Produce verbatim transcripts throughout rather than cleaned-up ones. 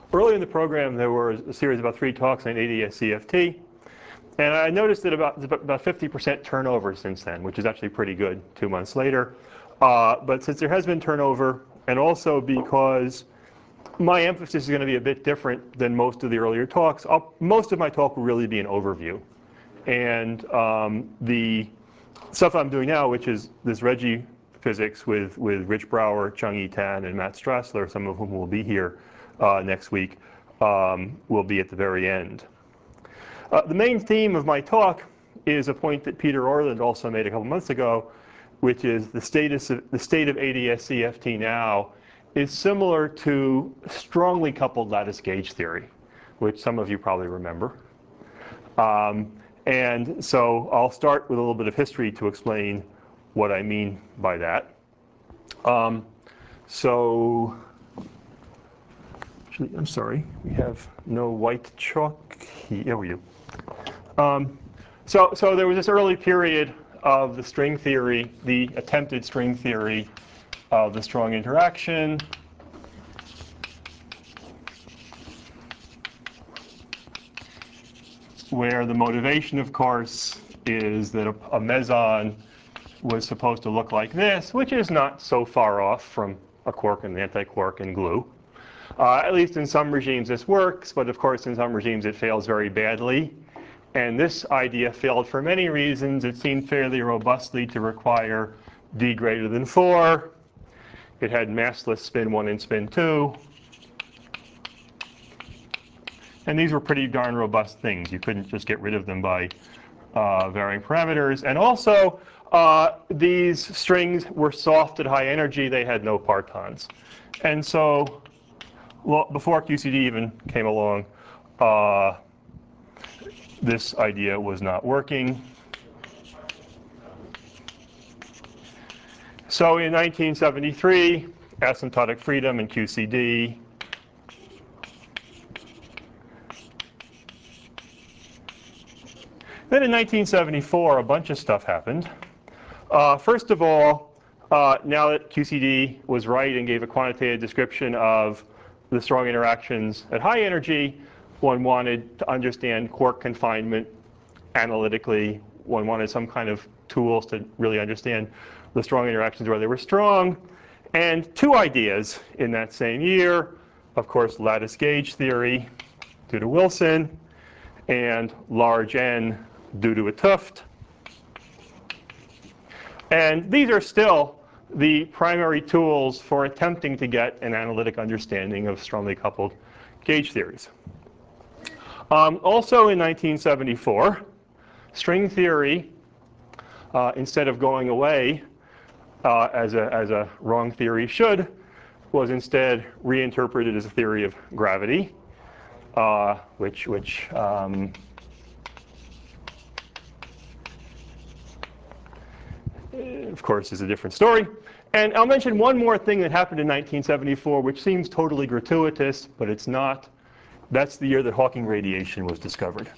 early in the program, there was a series of about three talks on A D S C F T. And I noticed that about about fifty percent turnover since then, which is actually pretty good two months later. Uh, but since there has been turnover, and also because my emphasis is going to be a bit different than most of the earlier talks, I'll, most of my talk will really be an overview. And um, the stuff I'm doing now, which is this Reggie physics with, with Rich Brower, Chung-Yi Tan, and Matt Strassler, some of whom will be here uh, next week, um, will be at the very end. Uh, the main theme of my talk is a point that Peter Orland also made a couple months ago, which is the, status of, the state of A D S C F T now is similar to strongly coupled lattice gauge theory, which some of you probably remember. Um, and so I'll start with a little bit of history to explain what I mean by that. Um, so, actually, I'm sorry, we have no white chalk here. There we go. Um, so, so there was this early period of the string theory, the attempted string theory of the strong interaction. Where the motivation, of course, is that a, a meson was supposed to look like this, which is not so far off from a quark and an antiquark in glue. Uh, at least in some regimes this works, but of course in some regimes it fails very badly. And this idea failed for many reasons. It seemed fairly robustly to require d greater than four. It had massless spin one and spin two. And these were pretty darn robust things. You couldn't just get rid of them by uh, varying parameters. And also, uh, these strings were soft at high energy. They had no partons. And so, well, before Q C D even came along, uh, this idea was not working. So in nineteen seventy-three, asymptotic freedom and Q C D. Then in nineteen seventy-four, a bunch of stuff happened. Uh, first of all, uh, now that Q C D was right and gave a quantitative description of the strong interactions at high energy, one wanted to understand quark confinement analytically. One wanted some kind of tools to really understand the strong interactions where they were strong. And two ideas in that same year, of course, lattice gauge theory due to Wilson, and large N due to 't Hooft. And these are still the primary tools for attempting to get an analytic understanding of strongly coupled gauge theories. Um, also in nineteen seventy-four, string theory, uh, instead of going away uh, as, a, as a wrong theory should, was instead reinterpreted as a theory of gravity, uh, which, which um, of course, is a different story. And I'll mention one more thing that happened in nineteen seventy-four, which seems totally gratuitous, but it's not. That's the year that Hawking radiation was discovered.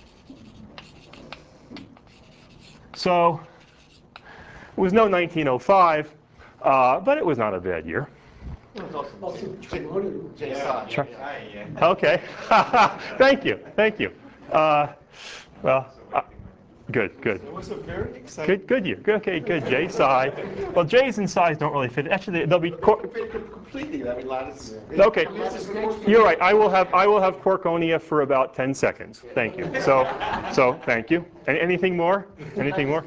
So it was no nineteen oh five, uh, but it was not a bad year. Okay. Thank you. Thank you. Uh, well. Uh, Good, good. It was a very exciting. Good, good year. Good, okay, good. J psi. Well, J's and psi's don't really fit. Actually, they'll be completely. I mean, lattice. Okay, you're right. I will have I will have quarkonia for about ten seconds. Thank you. So, so thank you. Any, anything more? Anything more?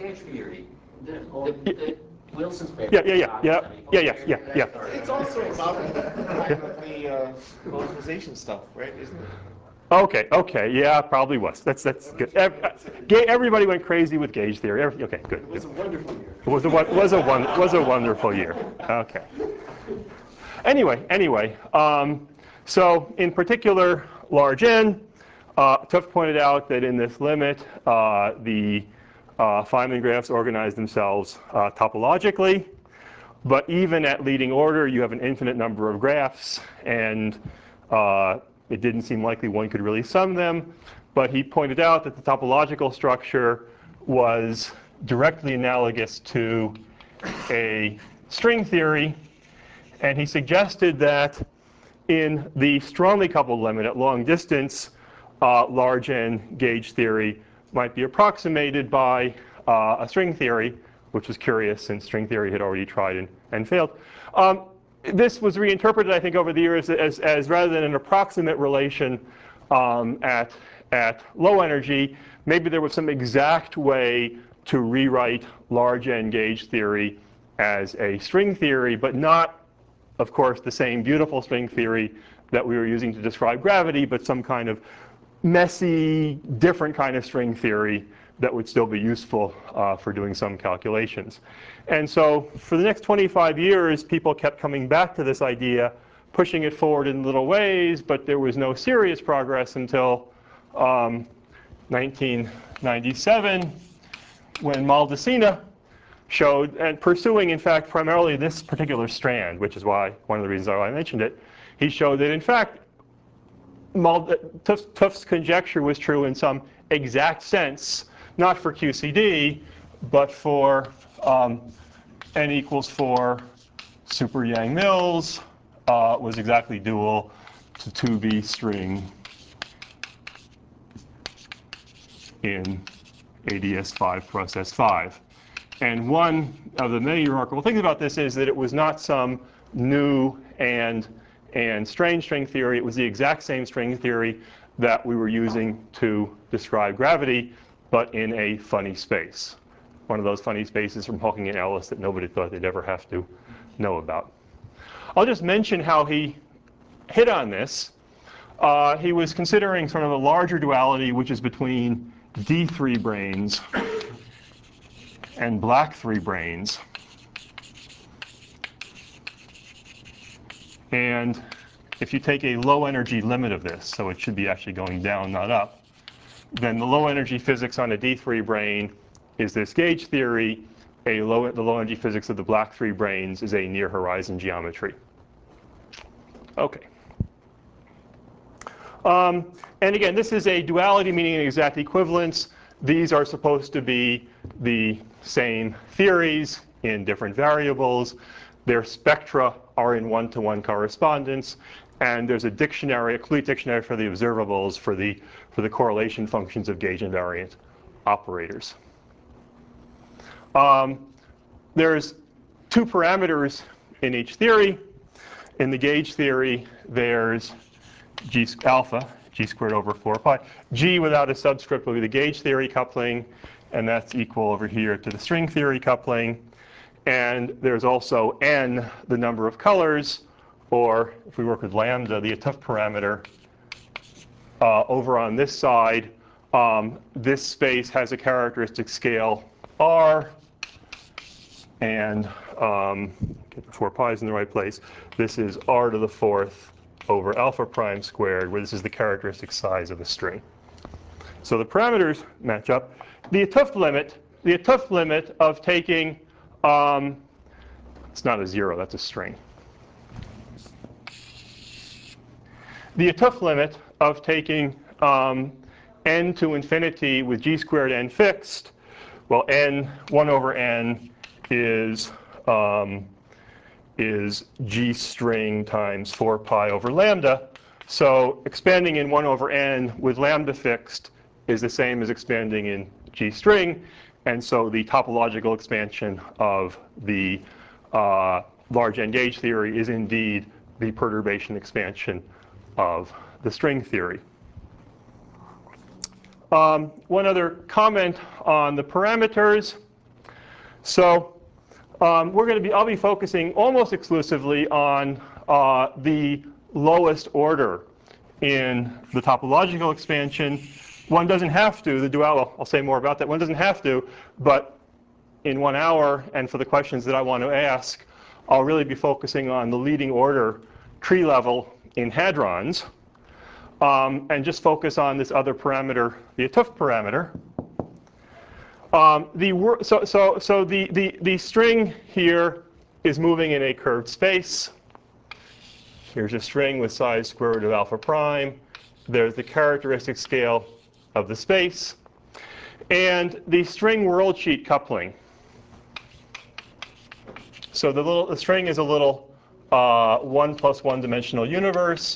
Wilson's paper. Yeah, yeah, yeah, yeah, yeah, yeah, yeah, yeah. It's also about the uh, localization stuff, right? Isn't it? Okay, okay, yeah, probably was. That's that's good. Everybody went crazy with gauge theory. Okay, good. It was a wonderful year. It was a was a one was a wonderful year. Okay. Anyway, anyway, um, so in particular, large N, uh, 't Hooft pointed out that in this limit, uh, the uh, Feynman graphs organize themselves uh, topologically. But even at leading order, you have an infinite number of graphs, and uh, it didn't seem likely one could really sum them. But he pointed out that the topological structure was directly analogous to a string theory. And he suggested that in the strongly coupled limit at long distance, uh, large N gauge theory might be approximated by uh, a string theory, which was curious since string theory had already tried and, and failed. Um, this was reinterpreted, I think, over the years as, as rather than an approximate relation um, at, at low energy, maybe there was some exact way to rewrite large N gauge theory as a string theory, but not, of course, the same beautiful string theory that we were using to describe gravity, but some kind of messy, different kind of string theory that would still be useful uh, for doing some calculations. And so for the next twenty-five years, people kept coming back to this idea, pushing it forward in little ways, but there was no serious progress until um, nineteen ninety-seven, when Maldacena showed, and pursuing, in fact, primarily this particular strand, which is why one of the reasons why I mentioned it, he showed that, in fact, Tufts, Tufts' conjecture was true in some exact sense, not for Q C D, but for um, n equals four super Yang-Mills uh, was exactly dual to two B string in A D S five plus S five. And one of the many remarkable things about this is that it was not some new and, and strange string theory. It was the exact same string theory that we were using to describe gravity, but in a funny space. One of those funny spaces from Hawking and Ellis that nobody thought they'd ever have to know about. I'll just mention how he hit on this. Uh, he was considering sort of a larger duality, which is between D three branes and black three branes. And if you take a low energy limit of this, so it should be actually going down, not up, then the low energy physics on a D three brane is this gauge theory. A low, the low energy physics of the black three branes is a near horizon geometry. Okay. Um, and again, this is a duality, meaning an exact equivalence. These are supposed to be the same theories in different variables. Their spectra are in one-to-one correspondence. And there's a dictionary, a complete dictionary for the observables for the, for the correlation functions of gauge invariant operators. Um, there's two parameters in each theory. In the gauge theory, there's G alpha, G squared over four pi. G without a subscript will be the gauge theory coupling, and that's equal over here to the string theory coupling. And there's also N, the number of colors, or if we work with lambda, the Tufts parameter. Uh, over on this side, um, this space has a characteristic scale R, and um, get the four pi's in the right place. This is R to the fourth over alpha prime squared, where this is the characteristic size of the string. So the parameters match up. The Tufts limit, the Tufts limit of taking, um, it's not a zero, that's a string. The Tufts limit of taking um, n to infinity with g squared n fixed, well, n, one over n is um, is g string times four pi over lambda. So expanding in one over n with lambda fixed is the same as expanding in g string. And so the topological expansion of the uh, large N gauge theory is indeed the perturbation expansion of the string theory. Um, one other comment on the parameters. So Um, we're going to be, I'll be focusing almost exclusively on uh, the lowest order in the topological expansion. One doesn't have to, the dual, well, I'll say more about that. One doesn't have to, but in one hour, and for the questions that I want to ask, I'll really be focusing on the leading order tree level in hadrons, um, and just focus on this other parameter, the Tufts parameter. Um, the, so so, so the, the, the string here is moving in a curved space. Here's a string with size square root of alpha prime. There's the characteristic scale of the space. And the string worldsheet coupling. So the, little, the string is a little uh, one plus one dimensional universe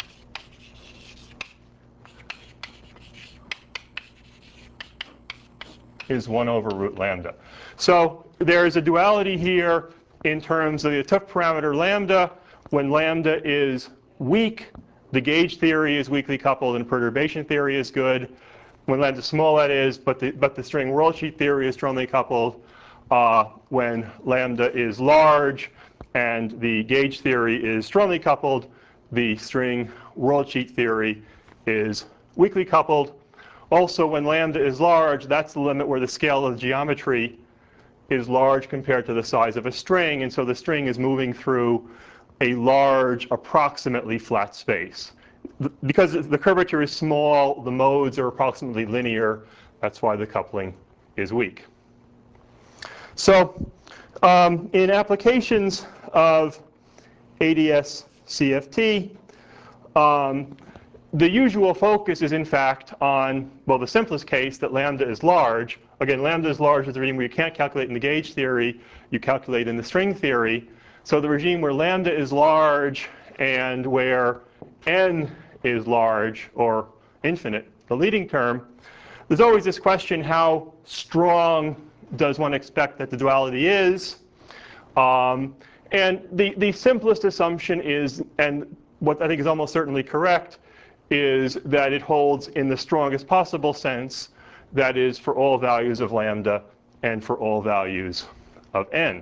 is one over root lambda. So there is a duality here in terms of the 't Hooft parameter lambda. When lambda is weak, the gauge theory is weakly coupled and perturbation theory is good. When lambda small, that is, but the, but the string worldsheet theory is strongly coupled. Uh, when lambda is large and the gauge theory is strongly coupled, the string worldsheet theory is weakly coupled. Also, when lambda is large, that's the limit where the scale of the geometry is large compared to the size of a string, and so the string is moving through a large, approximately flat space. Because the curvature is small, the modes are approximately linear. That's why the coupling is weak. So um, in applications of A D S C F T, um, the usual focus is, in fact, on, well, the simplest case, that lambda is large. Again, lambda is large is the regime where you can't calculate in the gauge theory. You calculate in the string theory. So the regime where lambda is large and where n is large, or infinite, the leading term, there's always this question, how strong does one expect that the duality is? Um, and the, the simplest assumption is, and what I think is almost certainly correct, is that it holds in the strongest possible sense, that is, for all values of lambda and for all values of n.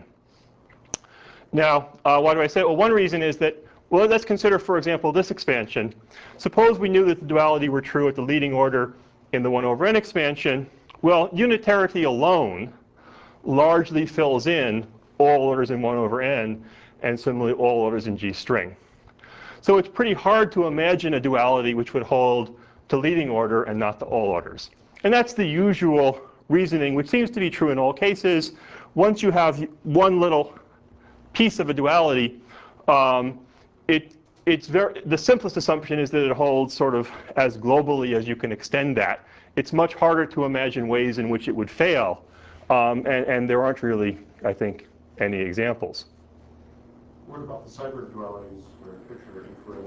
Now, uh, why do I say it? Well, one reason is that, well, let's consider, for example, this expansion. Suppose we knew that the duality were true at the leading order in the one over n expansion. Well, unitarity alone largely fills in all orders in one over n, and similarly all orders in G string. So it's pretty hard to imagine a duality which would hold to leading order and not to all orders. And that's the usual reasoning, which seems to be true in all cases. Once you have one little piece of a duality, um, it, it's very, the simplest assumption is that it holds sort of as globally as you can extend that. It's much harder to imagine ways in which it would fail. Um, and, and there aren't really, I think, any examples. What about the cyber dualities for picture infrared?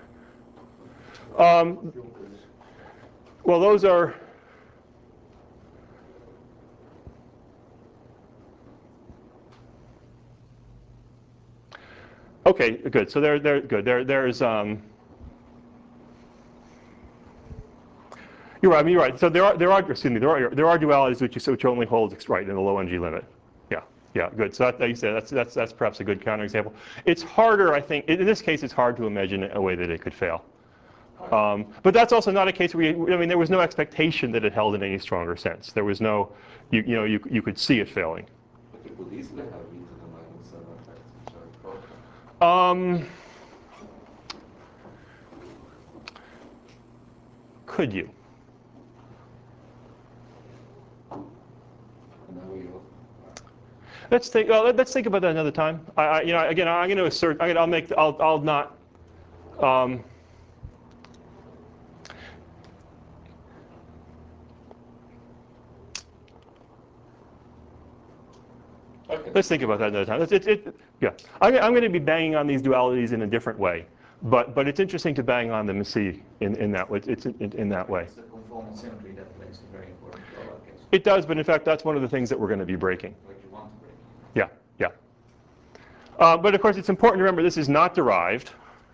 Um, well, those are, okay, good. So they're, they're good. There, there's, um, you're right. I mean, you're right. So there are, there are, excuse me, there are, there are dualities which, you, which only hold right in the low N G limit. Yeah, yeah, good. So that, like you said, that's, that's, that's perhaps a good counterexample. It's harder, I think, in this case, it's hard to imagine a way that it could fail. Um, but that's also not a case where, you, I mean, there was no expectation that it held in any stronger sense. There was no, you, you know, you, you could see it failing. But you could easily have e to the minus seven effects, which are broken. Um, could you? Let's think. Well, let's think about that another time. I, I, you know, again, I'm going to assert. I'm gonna, I'll make. I'll. I'll not. Um, Okay. Let's think about that another time. It's, it, it, yeah, I'm, I'm going to be banging on these dualities in a different way, but but it's interesting to bang on them and see in, in that way. It's in, in that way. It's the conformal symmetry that plays a very important role, I guess. It does, but in fact, that's one of the things that we're going to be breaking. What you want to break. Yeah, yeah. Uh, but of course, it's important to remember this is not derived.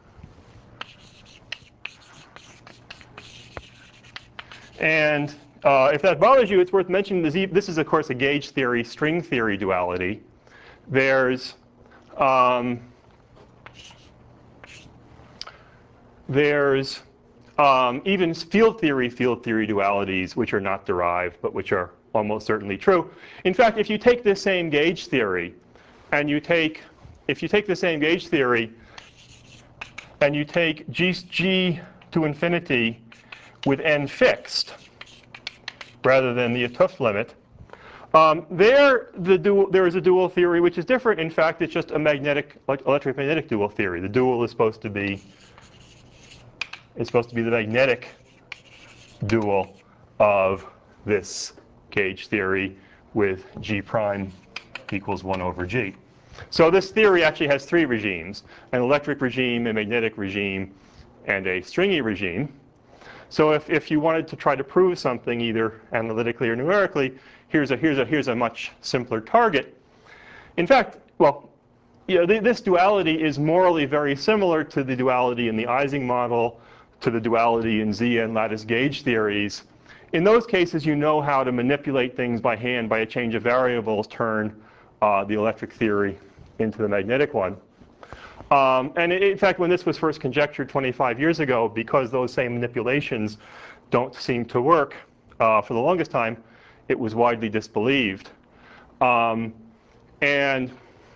And uh, if that bothers you, it's worth mentioning this, this is, of course, a gauge theory, string theory duality. There's um, there's um, even field theory, field theory dualities, which are not derived, but which are almost certainly true. In fact, if you take this same gauge theory, and you take, if you take the same gauge theory, and you take G, G to infinity with n fixed, rather than the 't Hooft limit, um, there, the dual, there is a dual theory which is different. In fact, it's just a magnetic, like electromagnetic dual theory. The dual is supposed to be is supposed to be the magnetic dual of this gauge theory with G prime equals one over G. So this theory actually has three regimes: an electric regime, a magnetic regime, and a stringy regime. So if, if you wanted to try to prove something either analytically or numerically, here's a, here's a, here's a much simpler target. In fact, well, you know, th this duality is morally very similar to the duality in the Ising model, to the duality in Z and lattice gauge theories. In those cases, you know how to manipulate things by hand by a change of variables, turn uh, the electric theory into the magnetic one. Um, and in fact, when this was first conjectured twenty-five years ago, because those same manipulations don't seem to work uh, for the longest time, it was widely disbelieved. Um, and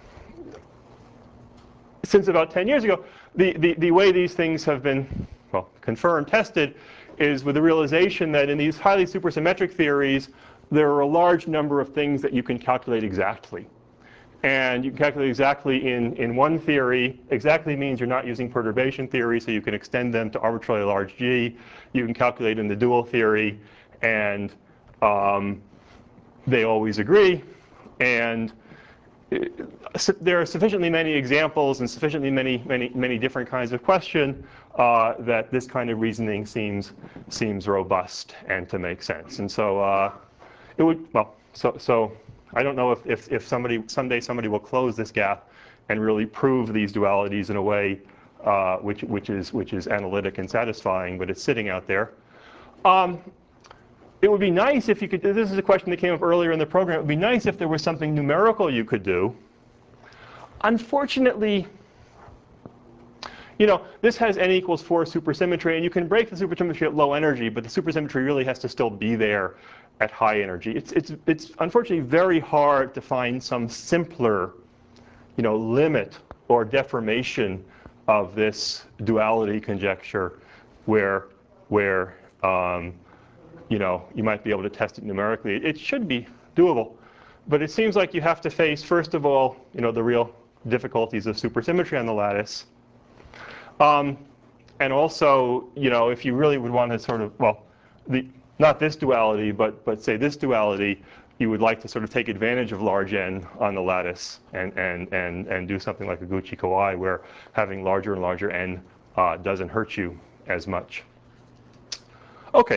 since about ten years ago, the, the, the way these things have been, well, confirmed, tested, is with the realization that in these highly supersymmetric theories, there are a large number of things that you can calculate exactly. And you can calculate exactly in, in one theory. Exactly means you're not using perturbation theory, so you can extend them to arbitrarily large G. You can calculate in the dual theory, and um, they always agree. And there are sufficiently many examples and sufficiently many, many, many different kinds of question uh, that this kind of reasoning seems seems robust and to make sense. And so uh, it would, well, so so I don't know if, if if somebody someday somebody will close this gap and really prove these dualities in a way uh, which which is which is analytic and satisfying, but it's sitting out there. Um, It would be nice if you could, this is a question that came up earlier in the program, it would be nice if there was something numerical you could do. Unfortunately, you know, this has n equals four supersymmetry, and you can break the supersymmetry at low energy, but the supersymmetry really has to still be there at high energy. It's, it's, it's unfortunately very hard to find some simpler, you know, limit or deformation of this duality conjecture where, where um, you know, you might be able to test it numerically. It should be doable, but it seems like you have to face, first of all, you know, the real difficulties of supersymmetry on the lattice. Um, and also, you know, if you really would want to sort of, well, the, not this duality, but, but say this duality, you would like to sort of take advantage of large n on the lattice and, and, and, and do something like a Gucci-Kawai, where having larger and larger n uh, doesn't hurt you as much. Okay.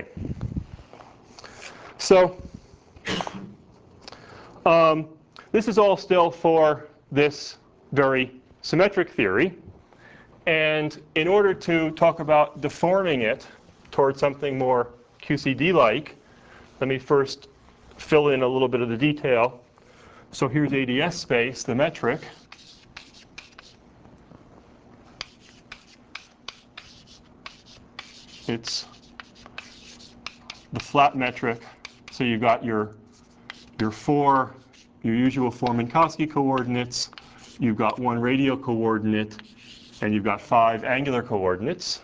So um, this is all still for this very symmetric theory. And in order to talk about deforming it towards something more Q C D-like, let me first fill in a little bit of the detail. So here's A D S space, the metric. It's the flat metric. So you've got your, your four, your usual four Minkowski coordinates. You've got one radial coordinate, and you've got five angular coordinates.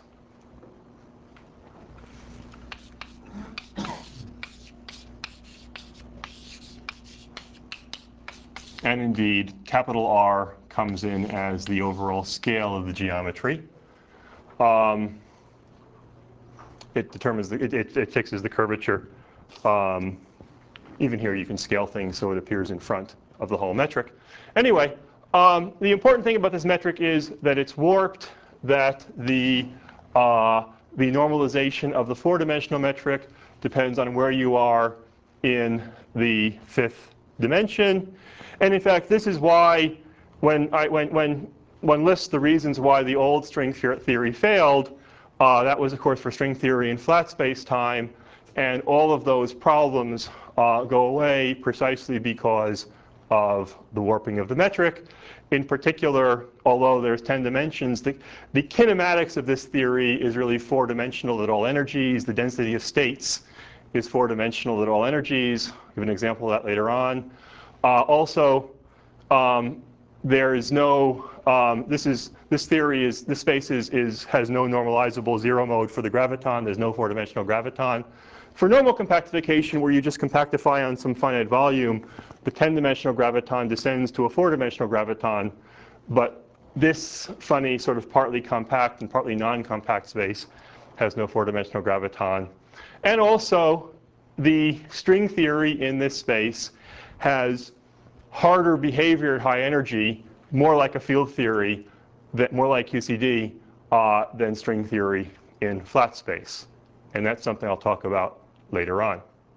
And indeed, capital R comes in as the overall scale of the geometry. Um, it determines, the, it, it, it fixes the curvature. Um, even here, you can scale things so it appears in front of the whole metric. Anyway, um, the important thing about this metric is that it's warped, that the, uh, the normalization of the four-dimensional metric depends on where you are in the fifth dimension. And in fact, this is why when, I, when, when one lists the reasons why the old string theory failed, uh, that was, of course, for string theory in flat space-time. And all of those problems uh, go away precisely because of the warping of the metric. In particular, although there's ten dimensions, the, the kinematics of this theory is really four-dimensional at all energies. The density of states is four-dimensional at all energies. I'll give an example of that later on. Uh, also, um, there is no, um, this is, this theory is, this space is, is, has no normalizable zero mode for the graviton. There's no four-dimensional graviton. For normal compactification, where you just compactify on some finite volume, the ten-dimensional graviton descends to a four-dimensional graviton. But this funny sort of partly compact and partly non-compact space has no four-dimensional graviton. And also, the string theory in this space has harder behavior at high energy, more like a field theory, that more like Q C D uh, than string theory in flat space. And that's something I'll talk about later on.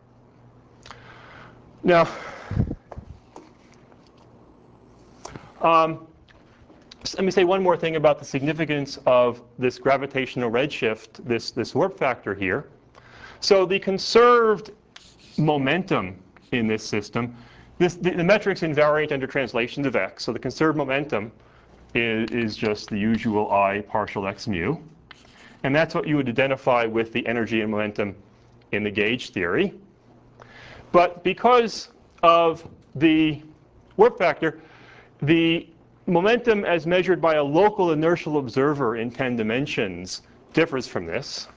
Now, um, let me say one more thing about the significance of this gravitational redshift, this, this warp factor here. So the conserved momentum in this system, this, the, the metric's invariant under translations of x. So the conserved momentum is, is just the usual I partial x mu. And that's what you would identify with the energy and momentum in the gauge theory. But because of the warp factor, the momentum as measured by a local inertial observer in ten dimensions differs from this.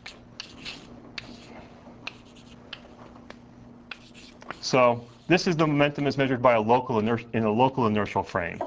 So this is the momentum as measured by a local iner- in a local inertial frame.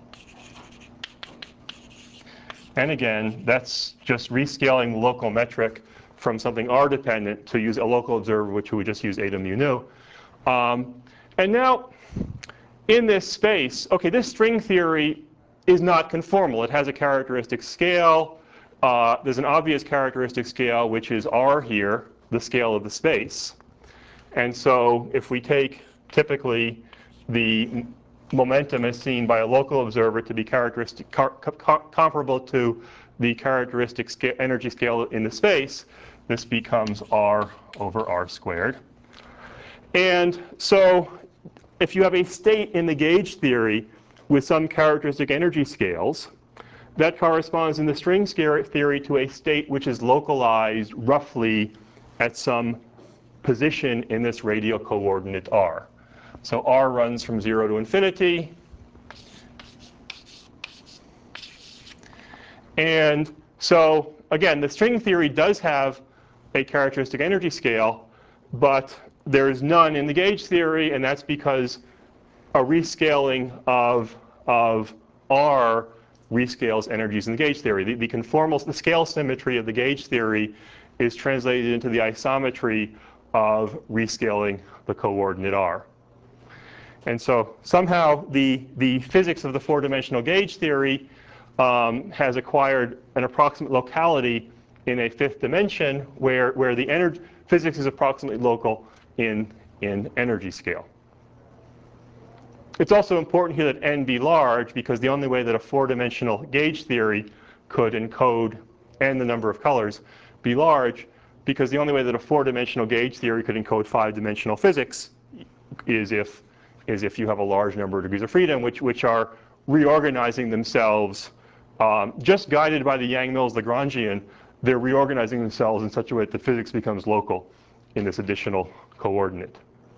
And again, that's just rescaling the local metric from something R-dependent to use a local observer, which we would just use eta mu nu. Um, and now, in this space, OK, this string theory is not conformal. It has a characteristic scale. Uh, there's an obvious characteristic scale, which is R here, the scale of the space. And so if we take typically the momentum as seen by a local observer to be characteristic car, co comparable to the characteristic scale, energy scale in the space, this becomes R over R squared. And so if you have a state in the gauge theory with some characteristic energy scales, that corresponds in the string theory to a state which is localized roughly at some position in this radial coordinate R. So R runs from zero to infinity. And so again, the string theory does have a characteristic energy scale, but there is none in the gauge theory, and that's because a rescaling of, of R rescales energies in the gauge theory. The, the conformal, the scale symmetry of the gauge theory is translated into the isometry of rescaling the coordinate R. And so somehow the, the physics of the four-dimensional gauge theory um, has acquired an approximate locality in a fifth dimension where, where the energy physics is approximately local in, in energy scale. It's also important here that n be large, because the only way that a four-dimensional gauge theory could encode n the number of colors be large, because the only way that a four-dimensional gauge theory could encode five-dimensional physics is if, is if you have a large number of degrees of freedom, which, which are reorganizing themselves, um, just guided by the Yang-Mills Lagrangian. They're reorganizing themselves in such a way that the physics becomes local in this additional coordinate.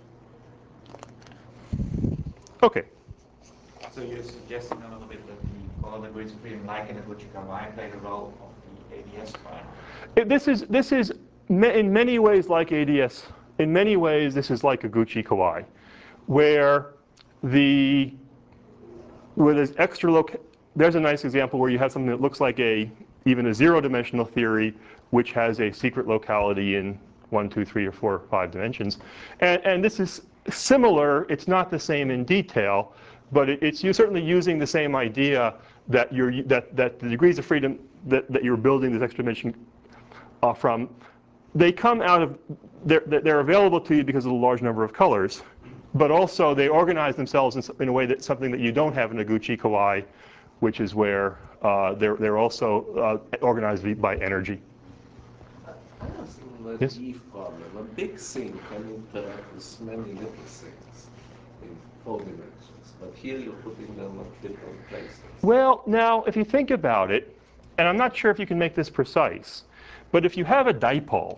OK. So you're suggesting a little bit that the color degrees of freedom, like in the Gucci-Kawai, play the role of the A D S prime? It, this is, this is in many ways like A D S. In many ways, this is like a Gucci-Kawai, where the where there's extra loc. There's a nice example where you have something that looks like a even a zero-dimensional theory, which has a secret locality in one, two, three, or four, or five dimensions. And, and this is similar. It's not the same in detail, but it, it's you're certainly using the same idea that you're that that the degrees of freedom that, that you're building this extra dimension uh, from, they come out of they're they're available to you because of the large number of colors, but also they organize themselves in, in a way that's something that you don't have in a Gucci-Kawai, which is where uh, they're they're also uh, organized by energy. I have some Yes? naive problem. A big thing can interact with many little things in four dimensions, but here you're putting them at different places. Well, now, if you think about it, and I'm not sure if you can make this precise, but if you have a dipole,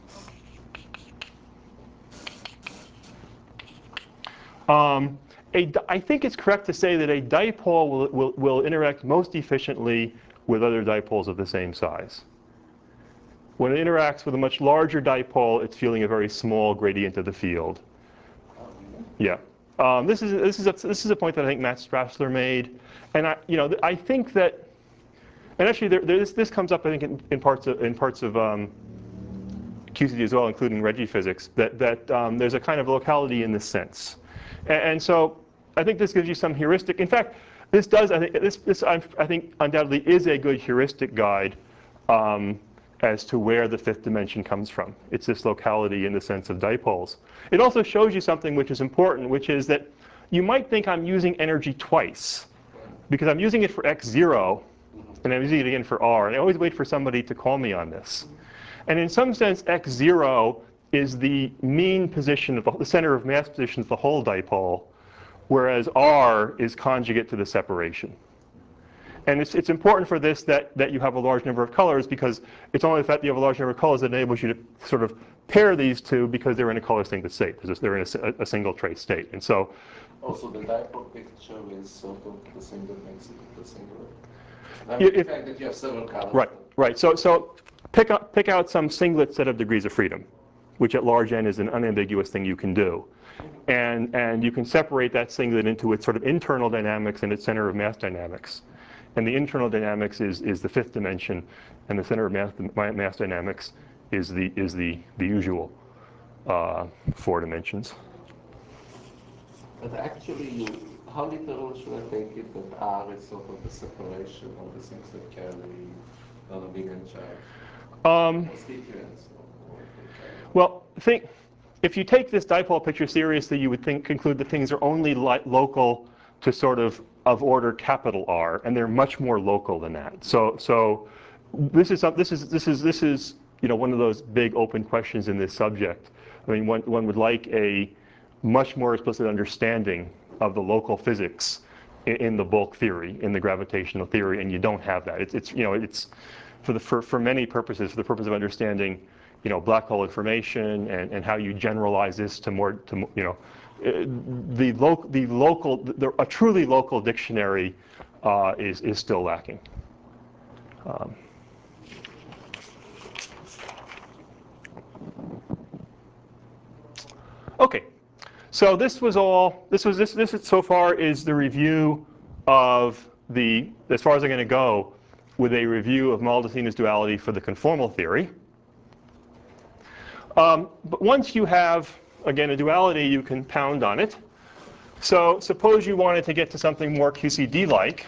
um, a, I think it's correct to say that a dipole will, will, will interact most efficiently with other dipoles of the same size. When it interacts with a much larger dipole, it's feeling a very small gradient of the field. Yeah. Um, this is this is a, this is a point that I think Matt Strassler made, and I you know I think that, and actually there, there, this this comes up I think in, in parts of in parts of um, Q C D as well, including Reggie physics, that that um, there's a kind of locality in this sense, and, and so I think this gives you some heuristic. In fact, this does, I think, this, this I, I think undoubtedly is a good heuristic guide um, as to where the fifth dimension comes from. It's this locality in the sense of dipoles. It also shows you something which is important, which is that you might think I'm using energy twice, because I'm using it for x zero, and I'm using it again for r. And I always wait for somebody to call me on this. And in some sense, x zero is the mean position of the, the center of mass position of the whole dipole, whereas r is conjugate to the separation. And it's, it's important for this that, that you have a large number of colors, because it's only the fact that you have a large number of colors that enables you to sort of pair these two, because they're in a color singlet state. They're in a, a single trace state. And so, also the dipole picture is sort of the singlet makes it the singlet. I mean, the fact that you have several colors. Right, right. So, so pick, up, pick out some singlet set of degrees of freedom, which at large n is an unambiguous thing you can do. And, and you can separate that singlet into its sort of internal dynamics and its center of mass dynamics. And the internal dynamics is, is the fifth dimension, and the center of mass, mass dynamics is the, is the, the usual uh, four dimensions. But actually, you, how literal should I take it that R is sort of the separation of the things that carry not a big charge? Um, well, think, if you take this dipole picture seriously, you would think, conclude that things are only li local to sort of of order capital R, and they're much more local than that. So, so this is this is this is this is you know one of those big open questions in this subject. I mean, one one would like a much more explicit understanding of the local physics in, in the bulk theory, in the gravitational theory, and you don't have that. It's it's you know it's for the for for many purposes, for the purpose of understanding, you know, black hole information and and how you generalize this to more to you know. The, lo the local, the, a truly local dictionary uh, is, is still lacking. Um, okay, so this was all, this was, this, this is, so far is the review of the, as far as I'm going to go, with a review of Maldaceno's duality for the conformal theory. Um, but once you have, again, a duality, you can pound on it. So suppose you wanted to get to something more Q C D-like.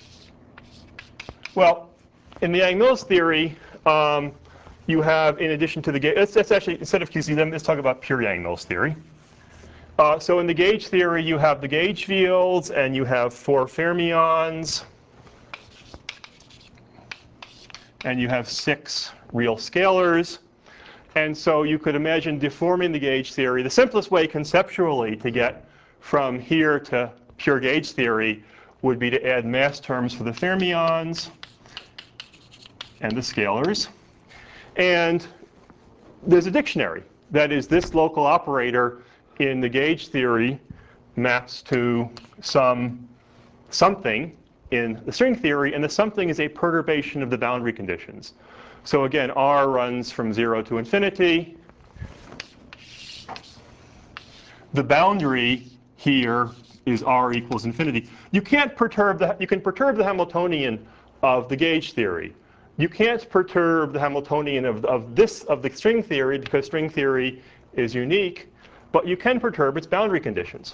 Well, in the Yang-Mills theory, um, you have, in addition to the gauge, let's, let's actually, instead of Q C D, let's talk about pure Yang-Mills theory. Uh, so in the gauge theory, you have the gauge fields, and you have four fermions, and you have six real scalars. And so you could imagine deforming the gauge theory. The simplest way conceptually to get from here to pure gauge theory would be to add mass terms for the fermions and the scalars. And there's a dictionary. That is, this local operator in the gauge theory maps to some something in the string theory, and the something is a perturbation of the boundary conditions. So again, R runs from zero to infinity. The boundary here is R equals infinity. You can't perturb the, you can perturb the Hamiltonian of the gauge theory. You can't perturb the Hamiltonian of, of this, of the string theory, because string theory is unique, but you can perturb its boundary conditions.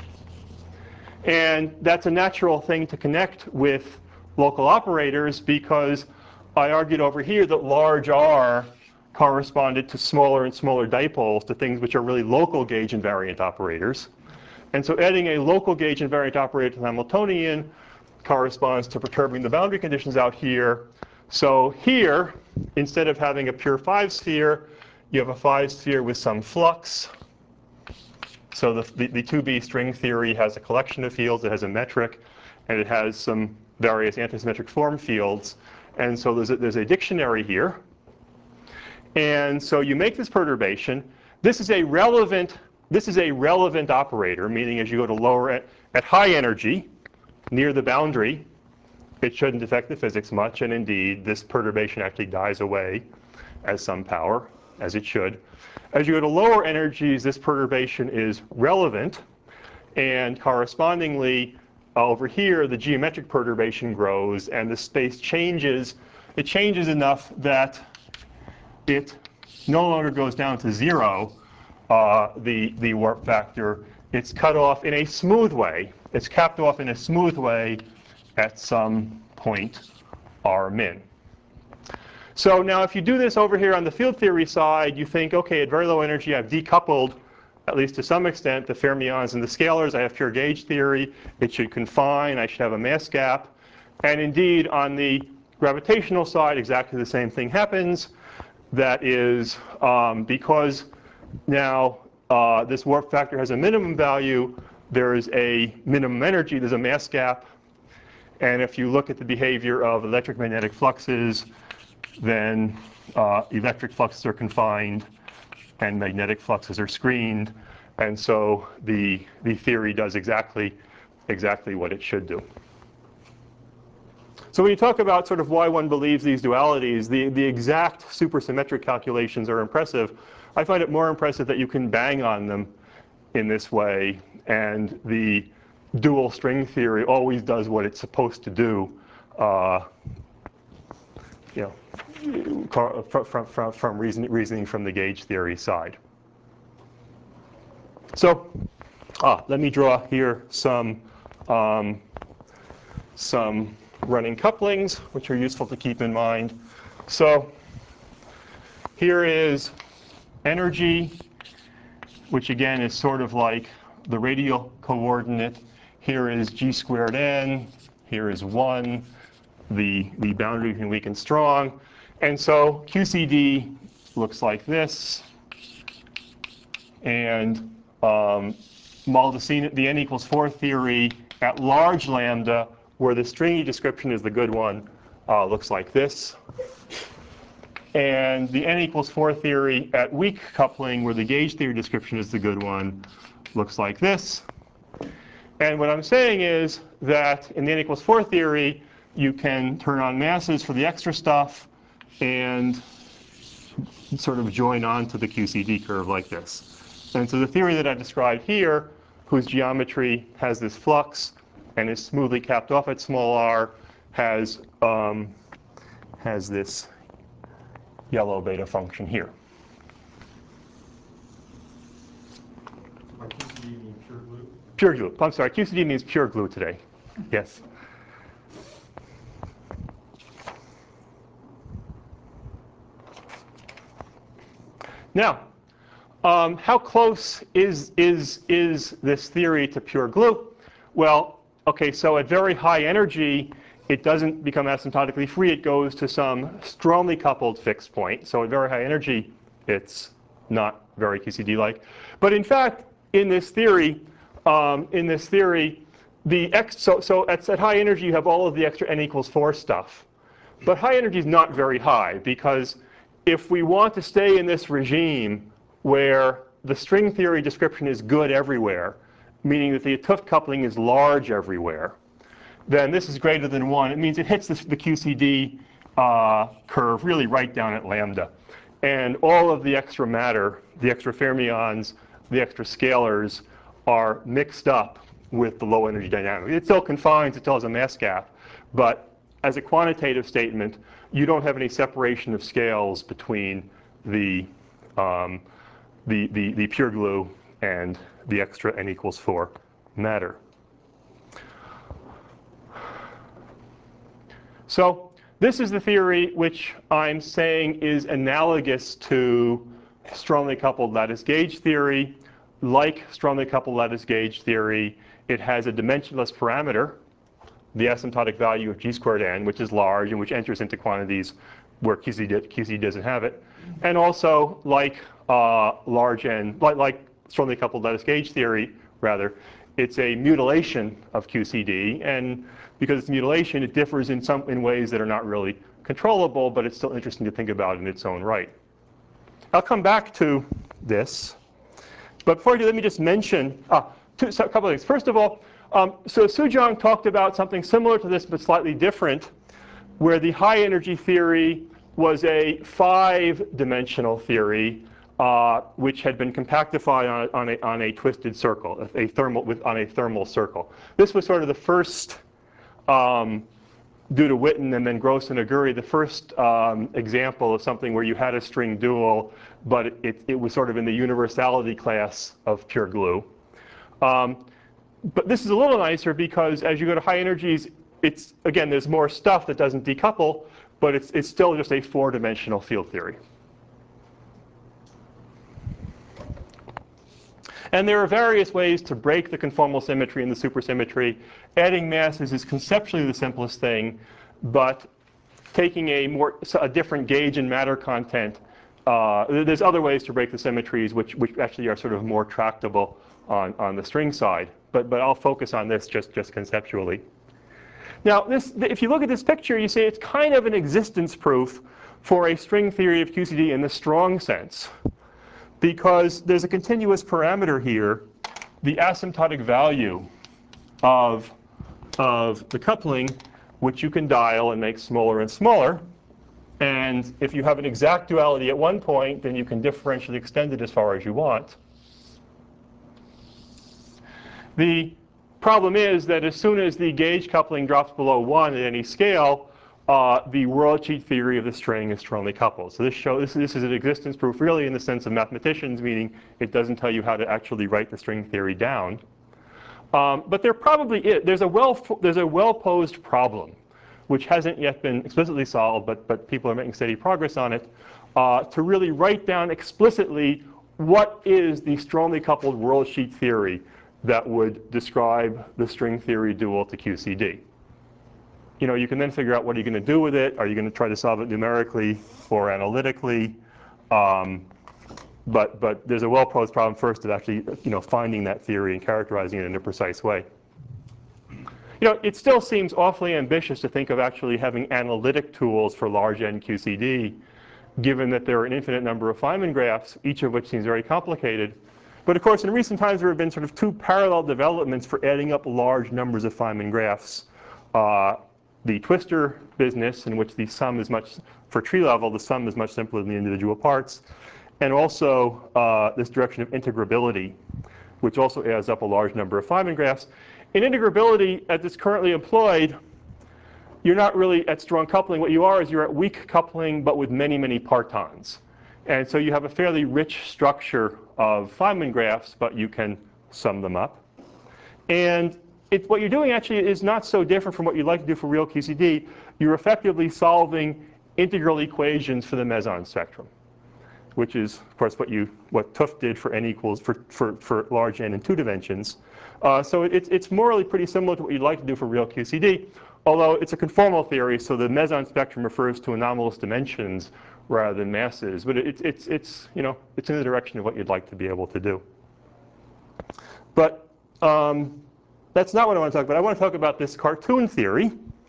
And that's a natural thing to connect with local operators, because I argued over here that large R corresponded to smaller and smaller dipoles, to things which are really local gauge invariant operators. And so adding a local gauge invariant operator to the Hamiltonian corresponds to perturbing the boundary conditions out here. So here, instead of having a pure five sphere, you have a five sphere with some flux. So the, the, the two B string theory has a collection of fields. It has a metric, and it has some various antisymmetric form fields. And so there's a, there's a dictionary here. And so you make this perturbation. This is a relevant, this is a relevant operator, meaning as you go to lower, at, at high energy, near the boundary, it shouldn't affect the physics much. And indeed, this perturbation actually dies away as some power, as it should. As you go to lower energies, this perturbation is relevant. And correspondingly, Uh, over here, the geometric perturbation grows, and the space changes. It changes enough that it no longer goes down to zero. Uh, the, the warp factor it's cut off in a smooth way. It's capped off in a smooth way at some point R min. So now if you do this over here on the field theory side, you think, okay, at very low energy I've decoupled, at least to some extent, the fermions and the scalars. I have pure gauge theory. It should confine. I should have a mass gap. And indeed, on the gravitational side, exactly the same thing happens. That is um, because now uh, this warp factor has a minimum value, there is a minimum energy, there's a mass gap. And if you look at the behavior of electric magnetic fluxes, then uh, electric fluxes are confined and magnetic fluxes are screened. And so the, the theory does exactly, exactly what it should do. So when you talk about sort of why one believes these dualities, the, the exact supersymmetric calculations are impressive. I find it more impressive that you can bang on them in this way, and the dual string theory always does what it's supposed to do, uh, you know, from, from, from reason, reasoning from the gauge theory side. So ah, let me draw here some, um, some running couplings, which are useful to keep in mind. So here is energy, which again is sort of like the radial coordinate. Here is g squared n. Here is one, the, the boundary between weak and strong. And so Q C D looks like this. And um, Maldacena, the n equals four theory at large lambda, where the stringy description is the good one, uh, looks like this. And the n equals four theory at weak coupling, where the gauge theory description is the good one, looks like this. And what I'm saying is that in the n equals four theory, you can turn on masses for the extra stuff and sort of join on to the Q C D curve like this. And so the theory that I described here, whose geometry has this flux and is smoothly capped off at small r, has, um, has this yellow beta function here. By Q C D you mean pure glue? Pure glue. I'm sorry, Q C D means pure glue today. Yes. Now, um, how close is, is, is this theory to pure glue? Well, okay, so at very high energy, it doesn't become asymptotically free. It goes to some strongly coupled fixed point. So at very high energy, it's not very Q C D-like. But in fact, in this theory, um, in this theory, the x so so at, at high energy, you have all of the extra n equals four stuff. But high energy is not very high, because if we want to stay in this regime where the string theory description is good everywhere, meaning that the 't Hooft coupling is large everywhere, then this is greater than one. It means it hits the, the Q C D uh, curve really right down at lambda. And all of the extra matter, the extra fermions, the extra scalars, are mixed up with the low energy dynamic. It still confines, it still has a mass gap, but as a quantitative statement, you don't have any separation of scales between the, um, the, the, the pure glue and the extra n equals four matter. So this is the theory which I'm saying is analogous to strongly coupled lattice gauge theory. Like strongly coupled lattice gauge theory, it has a dimensionless parameter, the asymptotic value of g squared n, which is large and which enters into quantities where Q C D, Q C D doesn't have it. And also, like uh, large n, like, like strongly coupled lattice gauge theory, rather, it's a mutilation of Q C D. And because it's mutilation, it differs in some in ways that are not really controllable, but it's still interesting to think about in its own right. I'll come back to this. But before I do, let me just mention uh, two, so a couple of things. First of all, um, so Sujong talked about something similar to this, but slightly different, where the high energy theory was a five-dimensional theory, uh, which had been compactified on, on, a, on a twisted circle, a thermal with, on a thermal circle. This was sort of the first, um, due to Witten and then Gross and Aguri, the first um, example of something where you had a string dual, but it, it was sort of in the universality class of pure glue. Um, but this is a little nicer because as you go to high energies, it's, again, there's more stuff that doesn't decouple, but it's, it's still just a four-dimensional field theory. And there are various ways to break the conformal symmetry and the supersymmetry. Adding masses is conceptually the simplest thing, but taking a more a different gauge in matter content, uh, there's other ways to break the symmetries, which which actually are sort of more tractable on on the string side. But but I'll focus on this just just conceptually. Now, this, if you look at this picture, you see it's kind of an existence proof for a string theory of Q C D in the strong sense, because there's a continuous parameter here, the asymptotic value of, of the coupling, which you can dial and make smaller and smaller. And if you have an exact duality at one point, then you can differentially extend it as far as you want. The problem is that as soon as the gauge coupling drops below one at any scale, uh, the worldsheet theory of the string is strongly coupled. So this, show, this, this is an existence proof really in the sense of mathematicians, meaning it doesn't tell you how to actually write the string theory down. Um, but there probably is. There's a well, there's a well-posed problem, which hasn't yet been explicitly solved, but, but people are making steady progress on it, uh, to really write down explicitly what is the strongly coupled worldsheet theory that would describe the string theory dual to Q C D. You know, you can then figure out what are you going to do with it. Are you going to try to solve it numerically or analytically? Um, but, but there's a well-posed problem first of actually, you know, finding that theory and characterizing it in a precise way. You know, it still seems awfully ambitious to think of actually having analytic tools for large N Q C D, given that there are an infinite number of Feynman graphs, each of which seems very complicated. But of course, in recent times, there have been sort of two parallel developments for adding up large numbers of Feynman graphs. Uh, the twistor business, in which the sum is much, for tree level, the sum is much simpler than the individual parts. And also uh, this direction of integrability, which also adds up a large number of Feynman graphs. In integrability, as it's currently employed, you're not really at strong coupling. What you are is you're at weak coupling, but with many, many partons. And so you have a fairly rich structure of Feynman graphs, but you can sum them up. And it, what you're doing actually is not so different from what you'd like to do for real Q C D. You're effectively solving integral equations for the meson spectrum, which is, of course, what you what Tufte did for n equals for for, for large n in two dimensions. Uh, so it, it's morally pretty similar to what you'd like to do for real Q C D, although it's a conformal theory, so the meson spectrum refers to anomalous dimensions rather than masses. But it's it's it's you know it's in the direction of what you'd like to be able to do. But um, that's not what I want to talk about. I want to talk about this cartoon theory.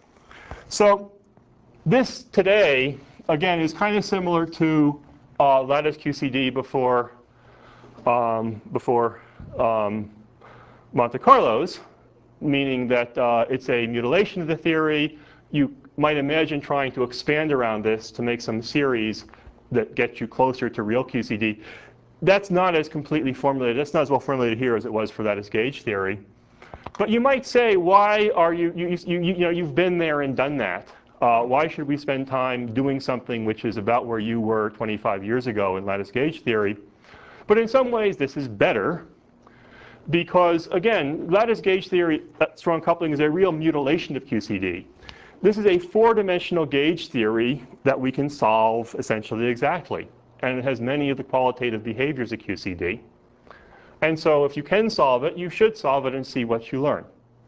So this today, again, is kind of similar to uh, lattice Q C D before um, before um, Monte Carlo's, meaning that uh, it's a mutilation of the theory. You might imagine trying to expand around this to make some series that get you closer to real Q C D. That's not as completely formulated. That's not as well formulated here as it was for lattice gauge theory. But you might say, why are you, you, you, you, you know, you've been there and done that. Uh, why should we spend time doing something which is about where you were twenty-five years ago in lattice gauge theory? But in some ways, this is better. Because, again, lattice gauge theory, uh, strong coupling, is a real mutilation of Q C D. This is a four-dimensional gauge theory that we can solve essentially exactly. And it has many of the qualitative behaviors of Q C D. And so if you can solve it, you should solve it and see what you learn.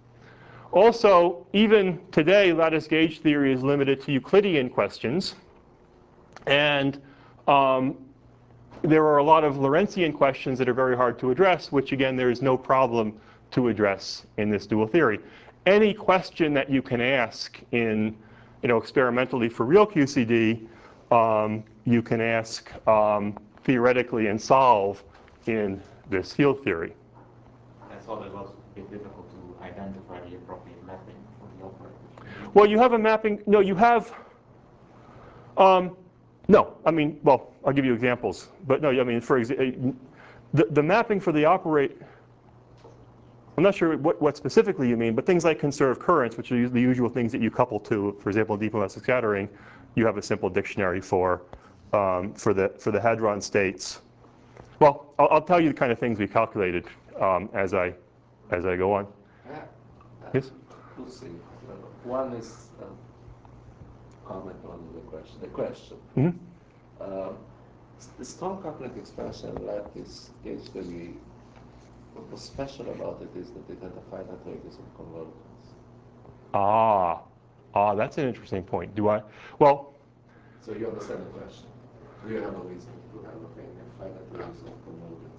Also, even today, lattice gauge theory is limited to Euclidean questions. And um, there are a lot of Lorentzian questions that are very hard to address, which, again, there is no problem to address in this dual theory. Any question that you can ask in, you know, experimentally for real Q C D, um, you can ask um, theoretically and solve in this field theory. I thought it was a bit difficult to identify the appropriate mapping for the operator. Well, you have a mapping. No, you have. Um, no, I mean, well, I'll give you examples. But no, I mean, for example, the, the mapping for the operate. I'm not sure what, what specifically you mean, but things like conserved currents, which are the usual things that you couple to, for example, deep elastic scattering, you have a simple dictionary for um, for the for the hadron states. Well, I'll, I'll tell you the kind of things we calculated um, as I as I go on. Yeah. Uh, Yes? Two things. One is uh, comment on the question. The question. Mm-hmm. Uh, the strong coupling expansion lattice gauge theory, what was special about it is that it had a finite radius of convergence. Ah, ah, that's an interesting point. Do I? Well, So you understand the question. Do you have a reason to have a finite radius of convergence?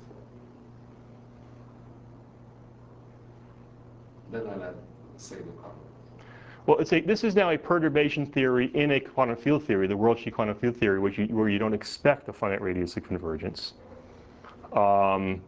Then I'll add say the comment. well, it's a, this is now a perturbation theory in a quantum field theory, the world-sheet quantum field theory, which you, where you don't expect a finite radius of convergence. Um,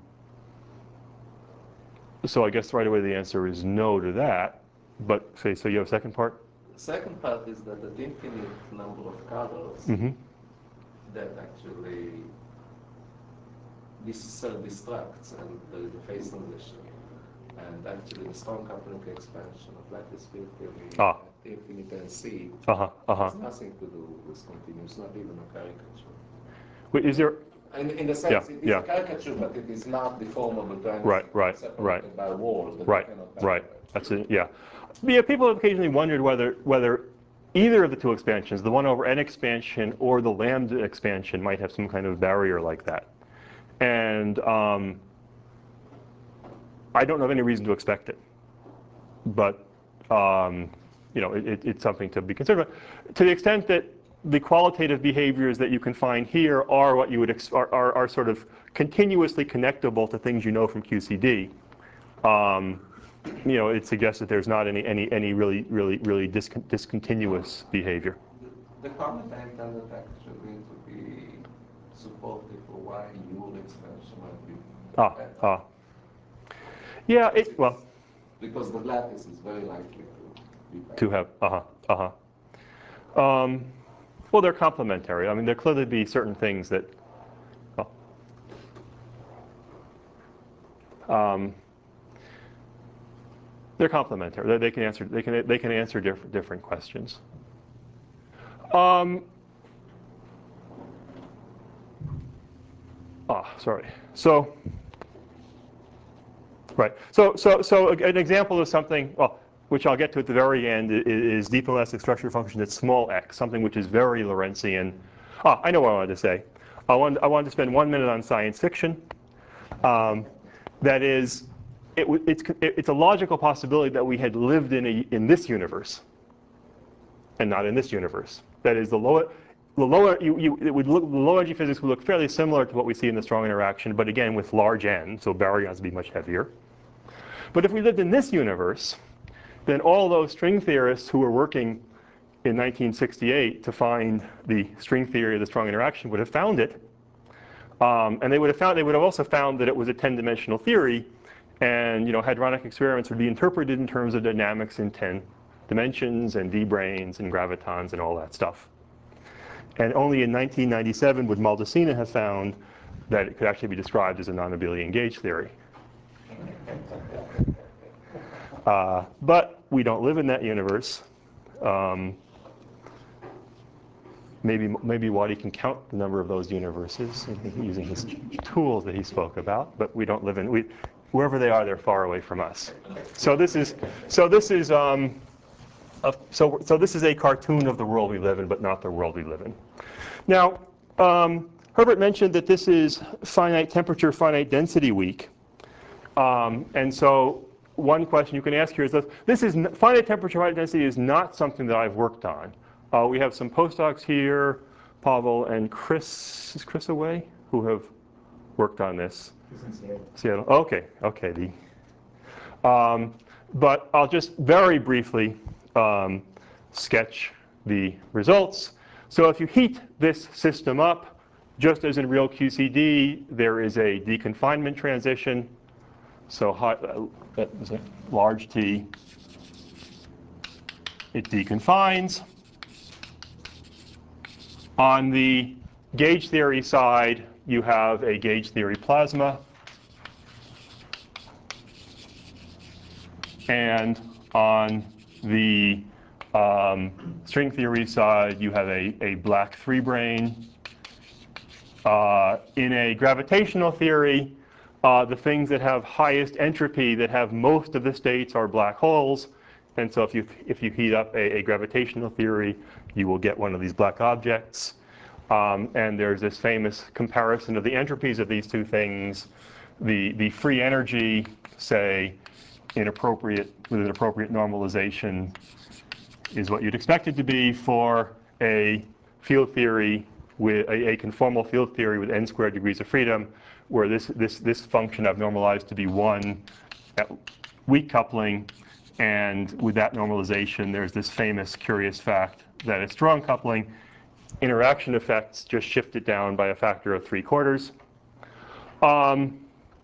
so I guess right away the answer is no to that. But say, so you have a second part? The second part is that the infinite number of colors Mm-hmm. that actually this self-destructs and there is a phase transition. And actually the strong coupling expansion of lattice field theory Ah. at infinite N C Uh-huh, uh-huh. has nothing to do with continuous, not even a caricature. Wait, is there? In, in the sense, Yeah, it is yeah. a caricature, but it is not deformable to anything. Right, right, It's separated right. by walls that Right, you cannot right. penetrate. That's it. Yeah. Yeah. People have occasionally wondered whether whether either of the two expansions, the one over n expansion or the lambda expansion, might have some kind of barrier like that. And um, I don't have any reason to expect it. But um, you know, it, it, it's something to be considered. To the extent that the qualitative behaviors that you can find here are what you would ex are, are, are sort of continuously connectable to things you know from Q C D. Um, you know, it suggests that there's not any any any really really really discon discontinuous behavior. The, the comment I intended actually to be supportive for why your expansion might be Ah, better. ah. Yeah. It well. Because the lattice is very likely to be better. To have. Uh huh. Uh huh. Um, well, they're complementary. I mean, there clearly be certain things that. Well, um, they're complementary. They, they can answer. They can. They can answer different different questions. Um, ah, sorry. So. Right. So, so, so an example of something, well, which I'll get to at the very end, is deep elastic structure function at small x, something which is very Lorentzian. Ah, I know what I wanted to say. I wanted, I wanted to spend one minute on science fiction. Um, that is, it, it's, it's a logical possibility that we had lived in, a, in this universe and not in this universe. That is, the lower, the lower, you, you, it would look, the low energy physics would look fairly similar to what we see in the strong interaction, but again with large n, so baryons would be much heavier. But if we lived in this universe, then all those string theorists who were working in nineteen sixty-eight to find the string theory of the strong interaction would have found it. Um, and they would have found, they would have also found that it was a ten-dimensional theory, and you know, hadronic experiments would be interpreted in terms of dynamics in ten dimensions and d-branes and gravitons and all that stuff. And only in nineteen ninety-seven would Maldacena have found that it could actually be described as a non-abelian gauge theory. Uh, but we don't live in that universe. Um, maybe maybe Waddy can count the number of those universes using his tools that he spoke about. But we don't live in we, wherever they are, they're far away from us. So this is so this is um, a, so so this is a cartoon of the world we live in, but not the world we live in. Now, um, Herbert mentioned that this is finite temperature, finite density week, um, and so. One question you can ask here is this, this is finite temperature, finite density is not something that I've worked on. Uh, we have some postdocs here, Pavel and Chris, is Chris away? Who have worked on this. He's in Seattle. Seattle, okay, okay. The, um, but I'll just very briefly um, sketch the results. So if you heat this system up, just as in real Q C D, there is a deconfinement transition. So high, uh, that is a large T, it deconfines. On the gauge theory side, you have a gauge theory plasma. And on the um, string theory side, you have a, a black three brane. Uh, in a gravitational theory, Uh, the things that have highest entropy, that have most of the states, are black holes. And so if you, if you heat up a, a gravitational theory, you will get one of these black objects. Um, and there's this famous comparison of the entropies of these two things. The, the free energy, say, inappropriate, with an appropriate normalization, is what you'd expect it to be for a field theory with a, a conformal field theory with n squared degrees of freedom, where this, this, this function I've normalized to be one at weak coupling. And with that normalization, there's this famous curious fact that at strong coupling, interaction effects just shift it down by a factor of three quarters. Um,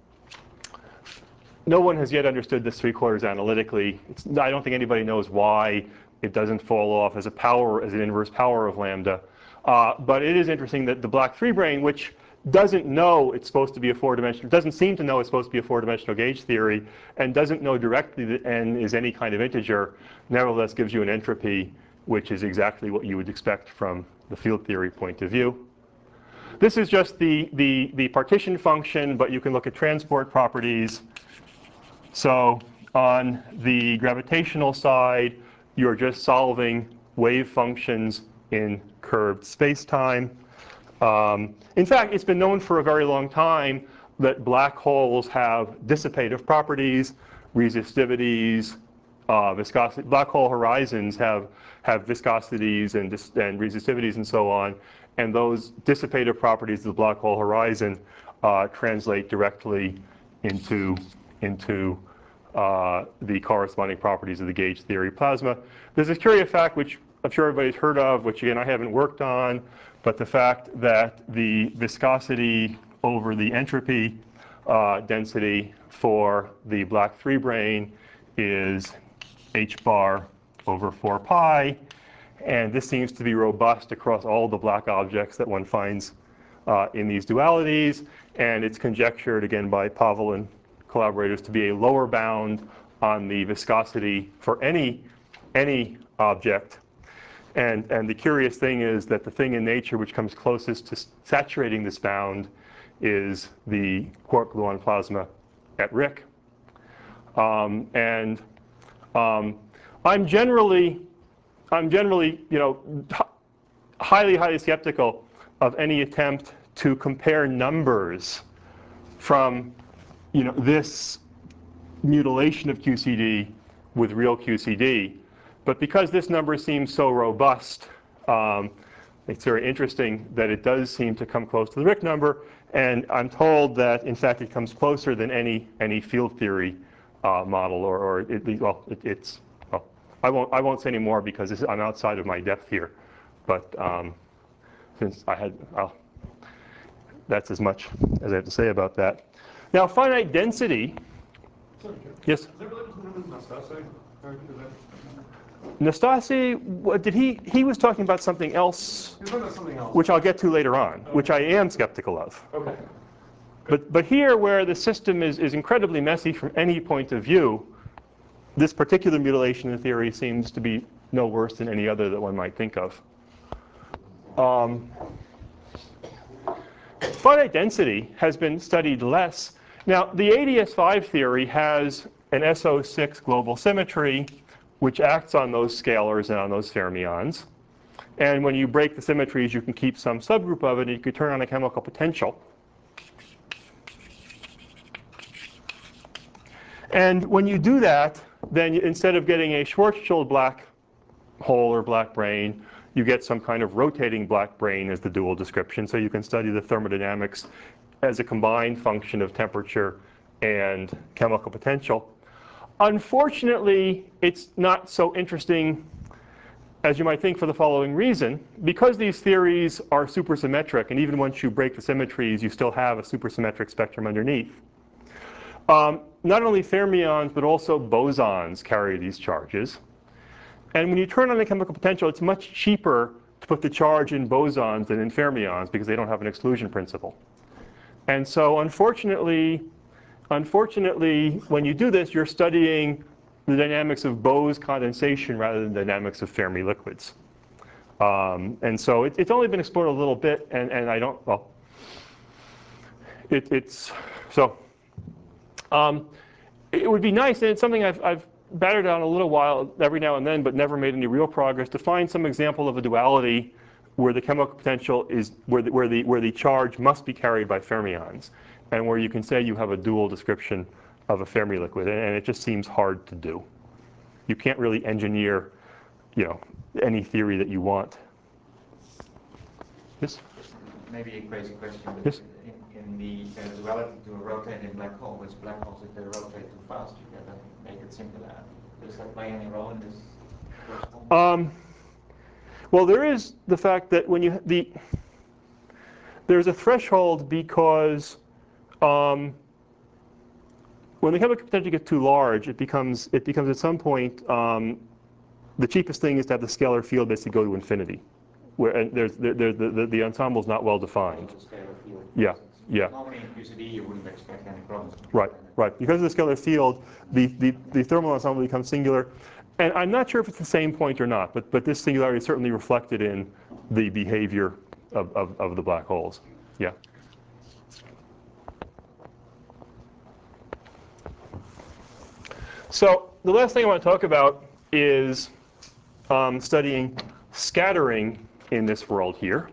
no one has yet understood this three quarters analytically. It's, I don't think anybody knows why it doesn't fall off as a power, as an inverse power of lambda. Uh, but it is interesting that the black three brane, which doesn't know it's supposed to be a four-dimensional, doesn't seem to know it's supposed to be a four-dimensional gauge theory, and doesn't know directly that n is any kind of integer, nevertheless gives you an entropy, which is exactly what you would expect from the field theory point of view. This is just the, the, the partition function, but you can look at transport properties. So on the gravitational side, you're just solving wave functions in curved space-time. Um, in fact, it's been known for a very long time that black holes have dissipative properties, resistivities, uh, viscosity. Black hole horizons have, have viscosities and, dis and resistivities and so on. And those dissipative properties of the black hole horizon uh, translate directly into, into uh, the corresponding properties of the gauge theory plasma. There's a curious fact which I'm sure everybody's heard of, which again I haven't worked on, but the fact that the viscosity over the entropy uh, density for the black three brane is h bar over four pi. And this seems to be robust across all the black objects that one finds uh, in these dualities. And it's conjectured, again, by Pavel and collaborators, to be a lower bound on the viscosity for any, any object. And, and the curious thing is that the thing in nature which comes closest to saturating this bound is the quark gluon plasma at R I C. Um, and um, I'm generally, I'm generally, you know, highly, highly skeptical of any attempt to compare numbers from, you know, this mutilation of Q C D with real Q C D. But because this number seems so robust, um, it's very interesting that it does seem to come close to the R I C number. And I'm told that, in fact, it comes closer than any, any field theory uh, model, or, or it, well, it, it's, well, I won't, I won't say any more because this, I'm outside of my depth here. But um, since I had, well, that's as much as I have to say about that. Now, finite density. Sorry, Yes? Is that related to the number Nastase? Or is that- Nastase, what did he, he was talking about something else, You're talking about something else. which I'll get to later on, which I am skeptical of. Okay. But, but here, where the system is, is incredibly messy from any point of view, this particular mutilation in theory seems to be no worse than any other that one might think of. Um, finite density has been studied less. Now, the A D S five theory has an S O six global symmetry, which acts on those scalars and on those fermions. And when you break the symmetries, you can keep some subgroup of it, and you can turn on a chemical potential. And when you do that, then you, instead of getting a Schwarzschild black hole or black brane, you get some kind of rotating black brane as the dual description. So you can study the thermodynamics as a combined function of temperature and chemical potential. Unfortunately, it's not so interesting as you might think for the following reason. Because these theories are supersymmetric, and even once you break the symmetries, you still have a supersymmetric spectrum underneath. Um, not only fermions, but also bosons carry these charges. And when you turn on the chemical potential, it's much cheaper to put the charge in bosons than in fermions because they don't have an exclusion principle. And so unfortunately, unfortunately, when you do this, you're studying the dynamics of Bose condensation rather than the dynamics of Fermi liquids. Um, and so it, it's only been explored a little bit, and, and I don't, well, it, it's, so Um, it would be nice, and it's something I've, I've battered on a little while every now and then, but never made any real progress, to find some example of a duality where the chemical potential is, where the, where the, where the charge must be carried by fermions, and where you can say you have a dual description of a Fermi liquid, and it just seems hard to do. You can't really engineer, you know, any theory that you want. Yes? Maybe a crazy question, but Yes? in, in the uh, duality to a rotating black hole, which black holes, if they rotate too fast, you gotta make it simpler. Does that play any role in this first one? Um, well, there is the fact that when you the there's a threshold because um, when the chemical potential gets too large, it becomes it becomes at some point um, the cheapest thing is to have the scalar field basically go to infinity, where and there's there, there, the, the the ensemble is not well defined. Yeah, yeah. Normally in Q C D you wouldn't expect any problems. Right, right. Because of the scalar field, the, the, the thermal ensemble becomes singular. And I'm not sure if it's the same point or not, but, but this singularity is certainly reflected in the behavior of, of, of the black holes. Yeah. So the last thing I want to talk about is um, studying scattering in this world here.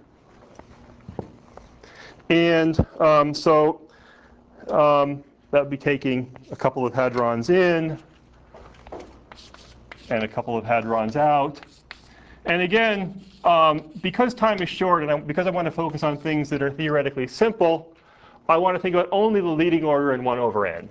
And um, so um, that would be taking a couple of hadrons in and a couple of hadrons out. And again, um, because time is short and I, because I want to focus on things that are theoretically simple, I want to think about only the leading order in one over n.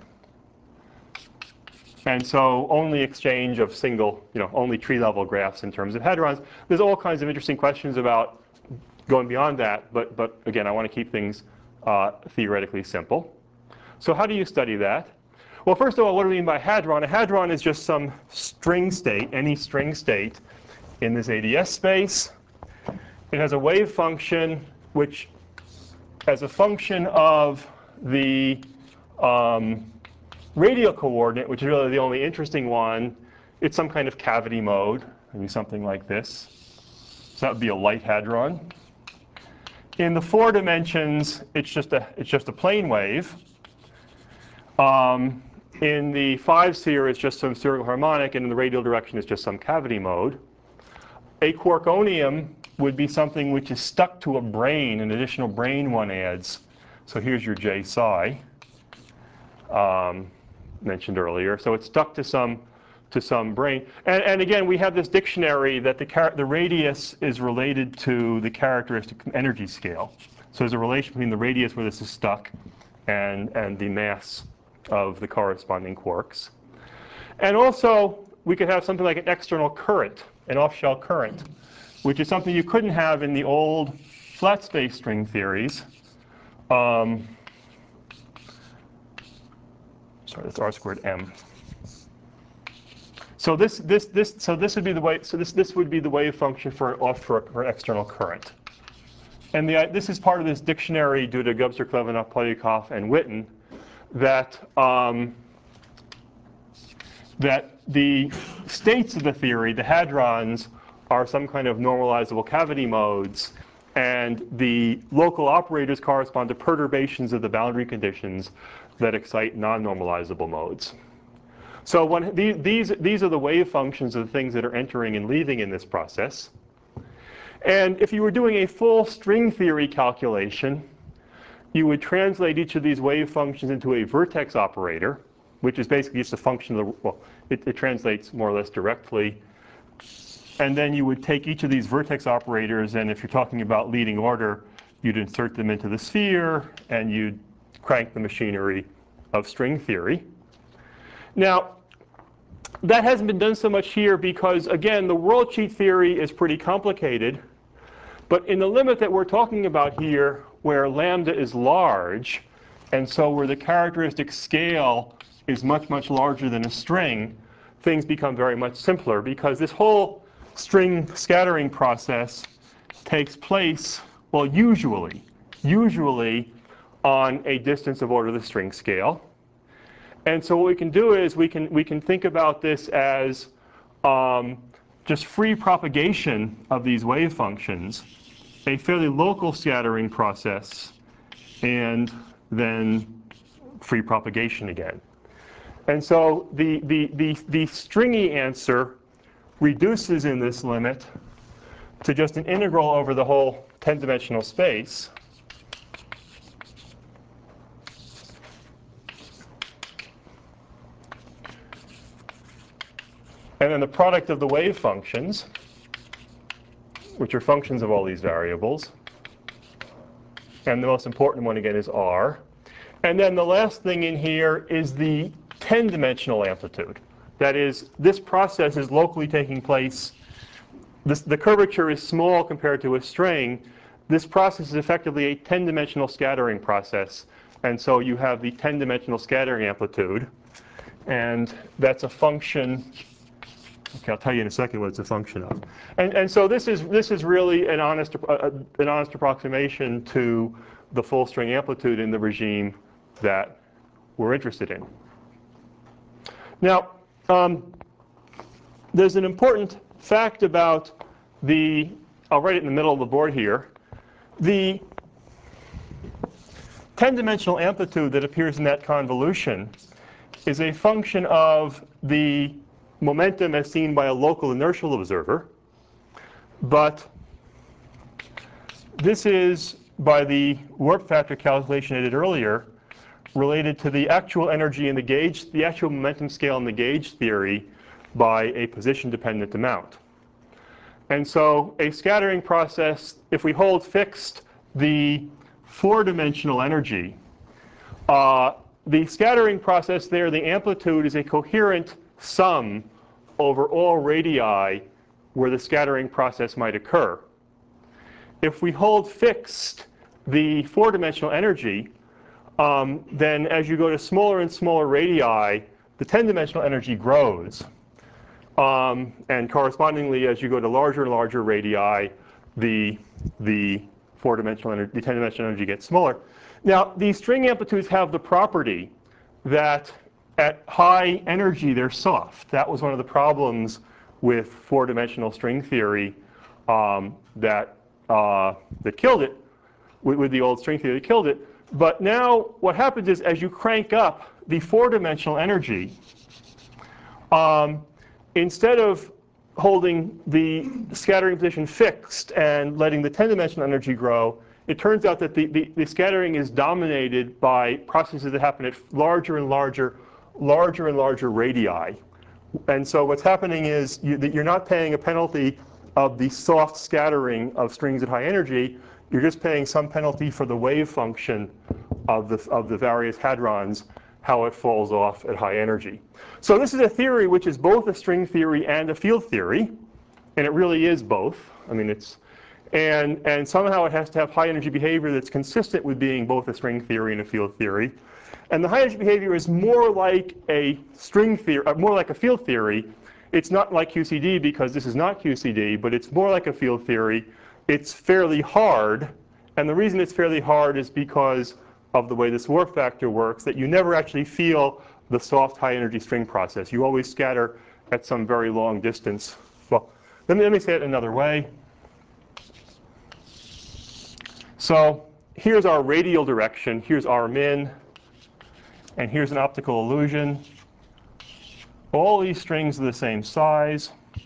And so only exchange of single, you know, only tree-level graphs in terms of hadrons. There's all kinds of interesting questions about going beyond that, but, but again, I want to keep things uh, theoretically simple. So how do you study that? Well, first of all, what do we mean by hadron? A hadron is just some string state, any string state in this A D S space. It has a wave function which, as a function of the um, radial coordinate, which is really the only interesting one, it's some kind of cavity mode, maybe something like this. So that would be a light hadron. In the four dimensions, it's just a, it's just a plane wave. Um, in the five sphere, it's just some spherical harmonic, and in the radial direction, it's just some cavity mode. A quarkonium would be something which is stuck to a brane, an additional brane one adds. So here's your J psi, um, mentioned earlier. So it's stuck to some to some brane. And, and again, we have this dictionary that the, char the radius is related to the characteristic energy scale. So there's a relation between the radius where this is stuck and, and the mass of the corresponding quarks. And also, we could have something like an external current, an off-shell current, which is something you couldn't have in the old flat space string theories. Um, sorry, that's r squared m. So this, this, this, so this would be the way. So this, this would be the wave function for an off for, for an external current. And the, this is part of this dictionary due to Gubser, Klevanov, Polyakov, and Witten, that um, that the states of the theory, the hadrons, are some kind of normalizable cavity modes, and the local operators correspond to perturbations of the boundary conditions that excite non-normalizable modes. So when these, these, these are the wave functions of the things that are entering and leaving in this process. And if you were doing a full string theory calculation, you would translate each of these wave functions into a vertex operator, which is basically just a function of the, well, it, it translates more or less directly. And then you would take each of these vertex operators, and if you're talking about leading order, you'd insert them into the sphere, and you'd crank the machinery of string theory. Now, that hasn't been done so much here because, again, the world sheet theory is pretty complicated. But in the limit that we're talking about here, where lambda is large, and so where the characteristic scale is much, much larger than a string, things become very much simpler because this whole string scattering process takes place, well, usually, usually on a distance of order the string scale. And so what we can do is we can, we can think about this as um, just free propagation of these wave functions, a fairly local scattering process, and then free propagation again. And so the, the, the, the stringy answer reduces in this limit to just an integral over the whole ten-dimensional space. And then the product of the wave functions, which are functions of all these variables. And the most important one, again, is R. And then the last thing in here is the ten-dimensional amplitude. That is, this process is locally taking place. This, the curvature is small compared to a string. This process is effectively a ten-dimensional scattering process. And so you have the ten-dimensional scattering amplitude. And that's a function. Okay, I'll tell you in a second what it's a function of. And, and so this is, this is really an honest, uh, an honest approximation to the full string amplitude in the regime that we're interested in. Now, um, there's an important fact about the, I'll write it in the middle of the board here. The ten-dimensional amplitude that appears in that convolution is a function of the momentum as seen by a local inertial observer. But this is, by the warp factor calculation I did earlier, related to the actual energy in the gauge, the actual momentum scale in the gauge theory by a position-dependent amount. And so a scattering process, if we hold fixed the four-dimensional energy, uh, the scattering process there, the amplitude is a coherent sum over all radii where the scattering process might occur. If we hold fixed the four-dimensional energy, um, then as you go to smaller and smaller radii, the ten-dimensional energy grows. Um, and correspondingly, as you go to larger and larger radii, the, the four-dimensional energy, the ten-dimensional energy gets smaller. Now, these string amplitudes have the property that at high energy, they're soft. That was one of the problems with four-dimensional string theory um, that, uh, that killed it, with, with the old string theory that killed it. But now what happens is as you crank up the four-dimensional energy, um, instead of holding the scattering position fixed and letting the ten-dimensional energy grow, it turns out that the, the, the scattering is dominated by processes that happen at larger and larger larger and larger radii. And so what's happening is you, that you're not paying a penalty of the soft scattering of strings at high energy. You're just paying some penalty for the wave function of the, of the various hadrons, how it falls off at high energy. So this is a theory which is both a string theory and a field theory. And it really is both. I mean, it's, and, and somehow it has to have high energy behavior that's consistent with being both a string theory and a field theory. And the high energy behavior is more like a string theory, uh, more like a field theory. It's not like Q C D because this is not Q C D, but it's more like a field theory. It's fairly hard, and the reason it's fairly hard is because of the way this warp factor works, that you never actually feel the soft high energy string process. You always scatter at some very long distance. Well, let me, let me say it another way. So here's our radial direction. Here's R min. And here's an optical illusion. All these strings are the same size.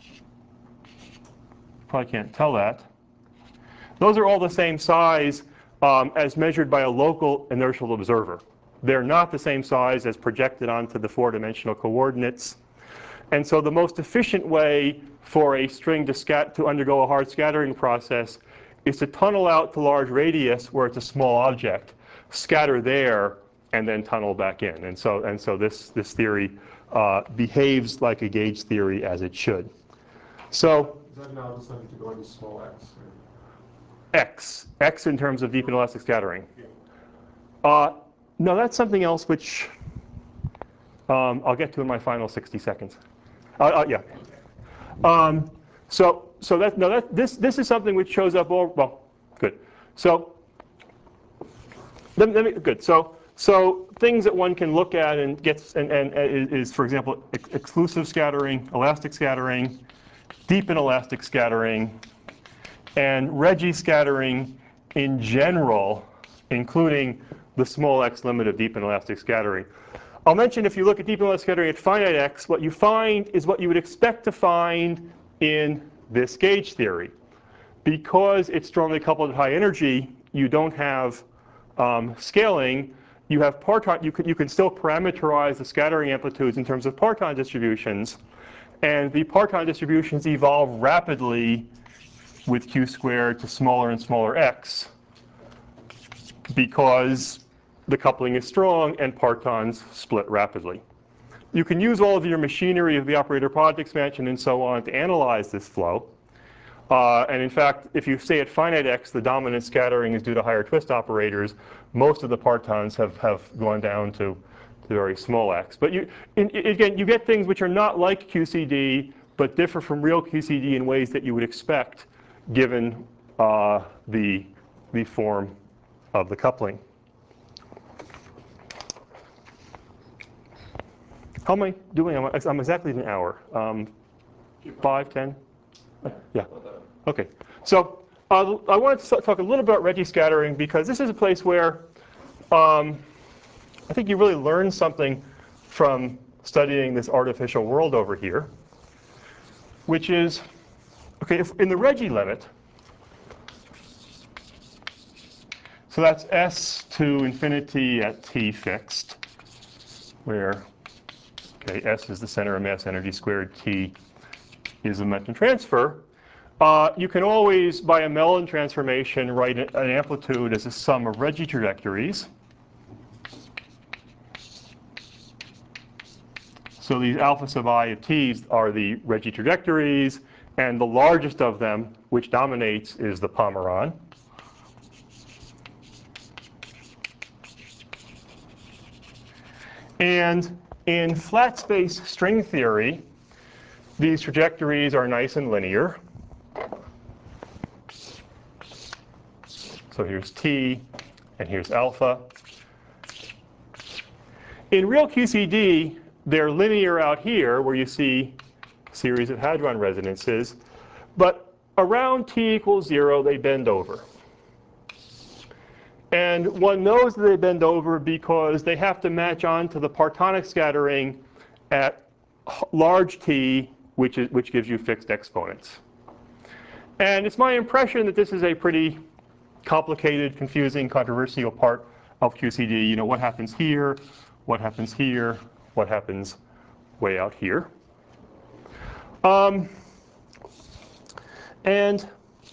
Probably can't tell that. Those are all the same size um, as measured by a local inertial observer. They're not the same size as projected onto the four-dimensional coordinates. And so the most efficient way for a string to, scat to undergo a hard scattering process is to tunnel out to large radius where it's a small object, scatter there, and then tunnel back in. And so, and so this, this theory uh, behaves like a gauge theory as it should. So Is that analogous then to going to small x? Or? X. X in terms of deep inelastic scattering. Yeah. Uh, no, that's something else which um, I'll get to in my final sixty seconds. Uh, uh, yeah. Um, so so that, no, that, this, this is something which shows up all, well, good. So let me, let me good. So So things that one can look at and gets and, and is, is, for example, ex exclusive scattering, elastic scattering, deep inelastic scattering, and Regge scattering in general, including the small x limit of deep inelastic scattering. I'll mention if you look at deep inlet scattering at finite x, what you find is what you would expect to find in this gauge theory. Because it's strongly coupled at high energy, you don't have um, scaling. You have parton. You can you can still parameterize the scattering amplitudes in terms of parton distributions, and the parton distributions evolve rapidly with q squared to smaller and smaller x, because the coupling is strong and partons split rapidly. You can use all of your machinery of the operator product expansion and so on to analyze this flow. Uh, and in fact, if you stay at finite x, the dominant scattering is due to higher twist operators. Most of the partons have, have gone down to, to very small x. But you, in, again, you get things which are not like Q C D, but differ from real Q C D in ways that you would expect, given uh, the, the form of the coupling. How am I doing? I'm, I'm exactly an hour. Um, five, ten? Yeah. Okay. So uh, I wanted to talk a little about Regge scattering because this is a place where um, I think you really learn something from studying this artificial world over here, which is, okay, if in the Regge limit, so that's S to infinity at t fixed, where okay, S is the center of mass energy squared, T is the momentum transfer. Uh, you can always, by a Mellin transformation, write an amplitude as a sum of Regge trajectories. So these alpha sub I of t's are the Regge trajectories, and the largest of them, which dominates, is the Pomeron. And in flat space string theory, these trajectories are nice and linear. So here's T, and here's alpha. In real Q C D, they're linear out here, where you see a series of hadron resonances. But around T equals zero, they bend over. And one knows that they bend over because they have to match on to the partonic scattering at large T, which, is, which gives you fixed exponents. And it's my impression that this is a pretty complicated, confusing, controversial part of Q C D. You know, what happens here, what happens here, what happens way out here. Um, and,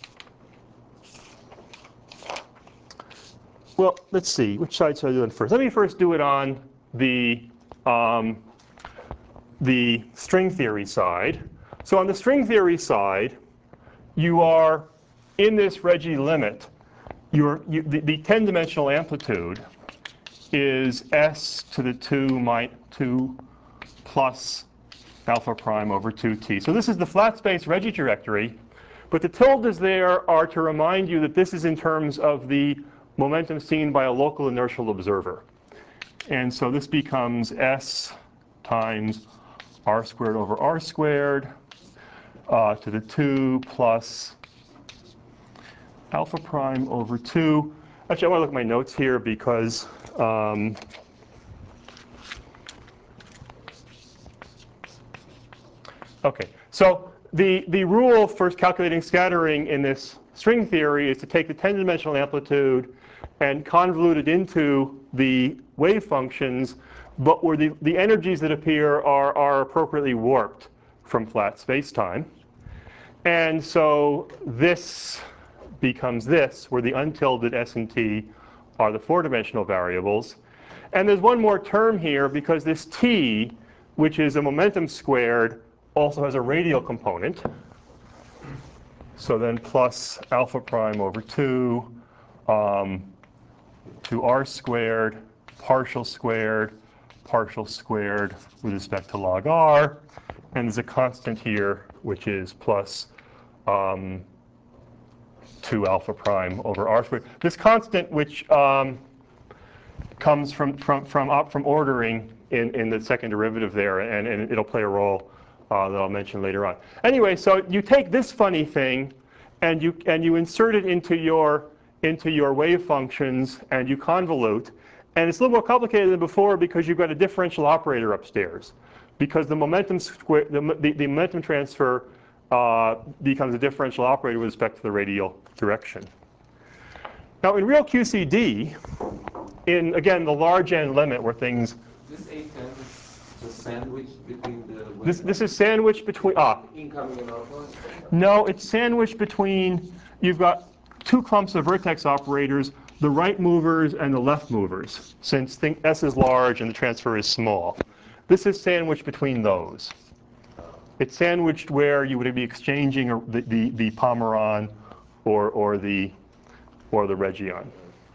well, let's see, which side should I do it first? Let me first do it on the, um, the string theory side. So on the string theory side, you are in this Regge limit. Your, you, the, the ten-dimensional amplitude is S to the two, my, two plus alpha prime over two t. So this is the flat space Regge trajectory. But the tildes there are to remind you that this is in terms of the momentum seen by a local inertial observer. And so this becomes S times r squared over r squared uh, to the two plus alpha prime over two. Actually, I want to look at my notes here because um, okay. So the, the rule for calculating scattering in this string theory is to take the ten-dimensional amplitude and convolute it into the wave functions, but where the, the energies that appear are, are appropriately warped from flat space-time. And so this becomes this, where the untilted S and T are the four-dimensional variables. And there's one more term here, because this T, which is a momentum squared, also has a radial component. So then plus alpha prime over two, um, two r squared, partial squared, partial squared with respect to log r. And there's a constant here, which is plus um, two alpha prime over r squared. This constant, which um, comes from from from up from ordering in in the second derivative there, and, and it'll play a role uh, that I'll mention later on. Anyway, so you take this funny thing, and you and you insert it into your into your wave functions, and you convolute, And it's a little more complicated than before because you've got a differential operator upstairs. Because the momentum square, the, the, the momentum transfer uh, becomes a differential operator with respect to the radial direction. Now in real Q C D, in again the large n limit where things. This A ten is just sandwiched between the. This this is sandwiched between ah. Incoming and outgoing. No, it's sandwiched between. You've got two clumps of vertex operators, the right movers and the left movers, since think S is large and the transfer is small. This is sandwiched between those. It's sandwiched where you would be exchanging the, the, the Pomeron or, or, the, or the Region.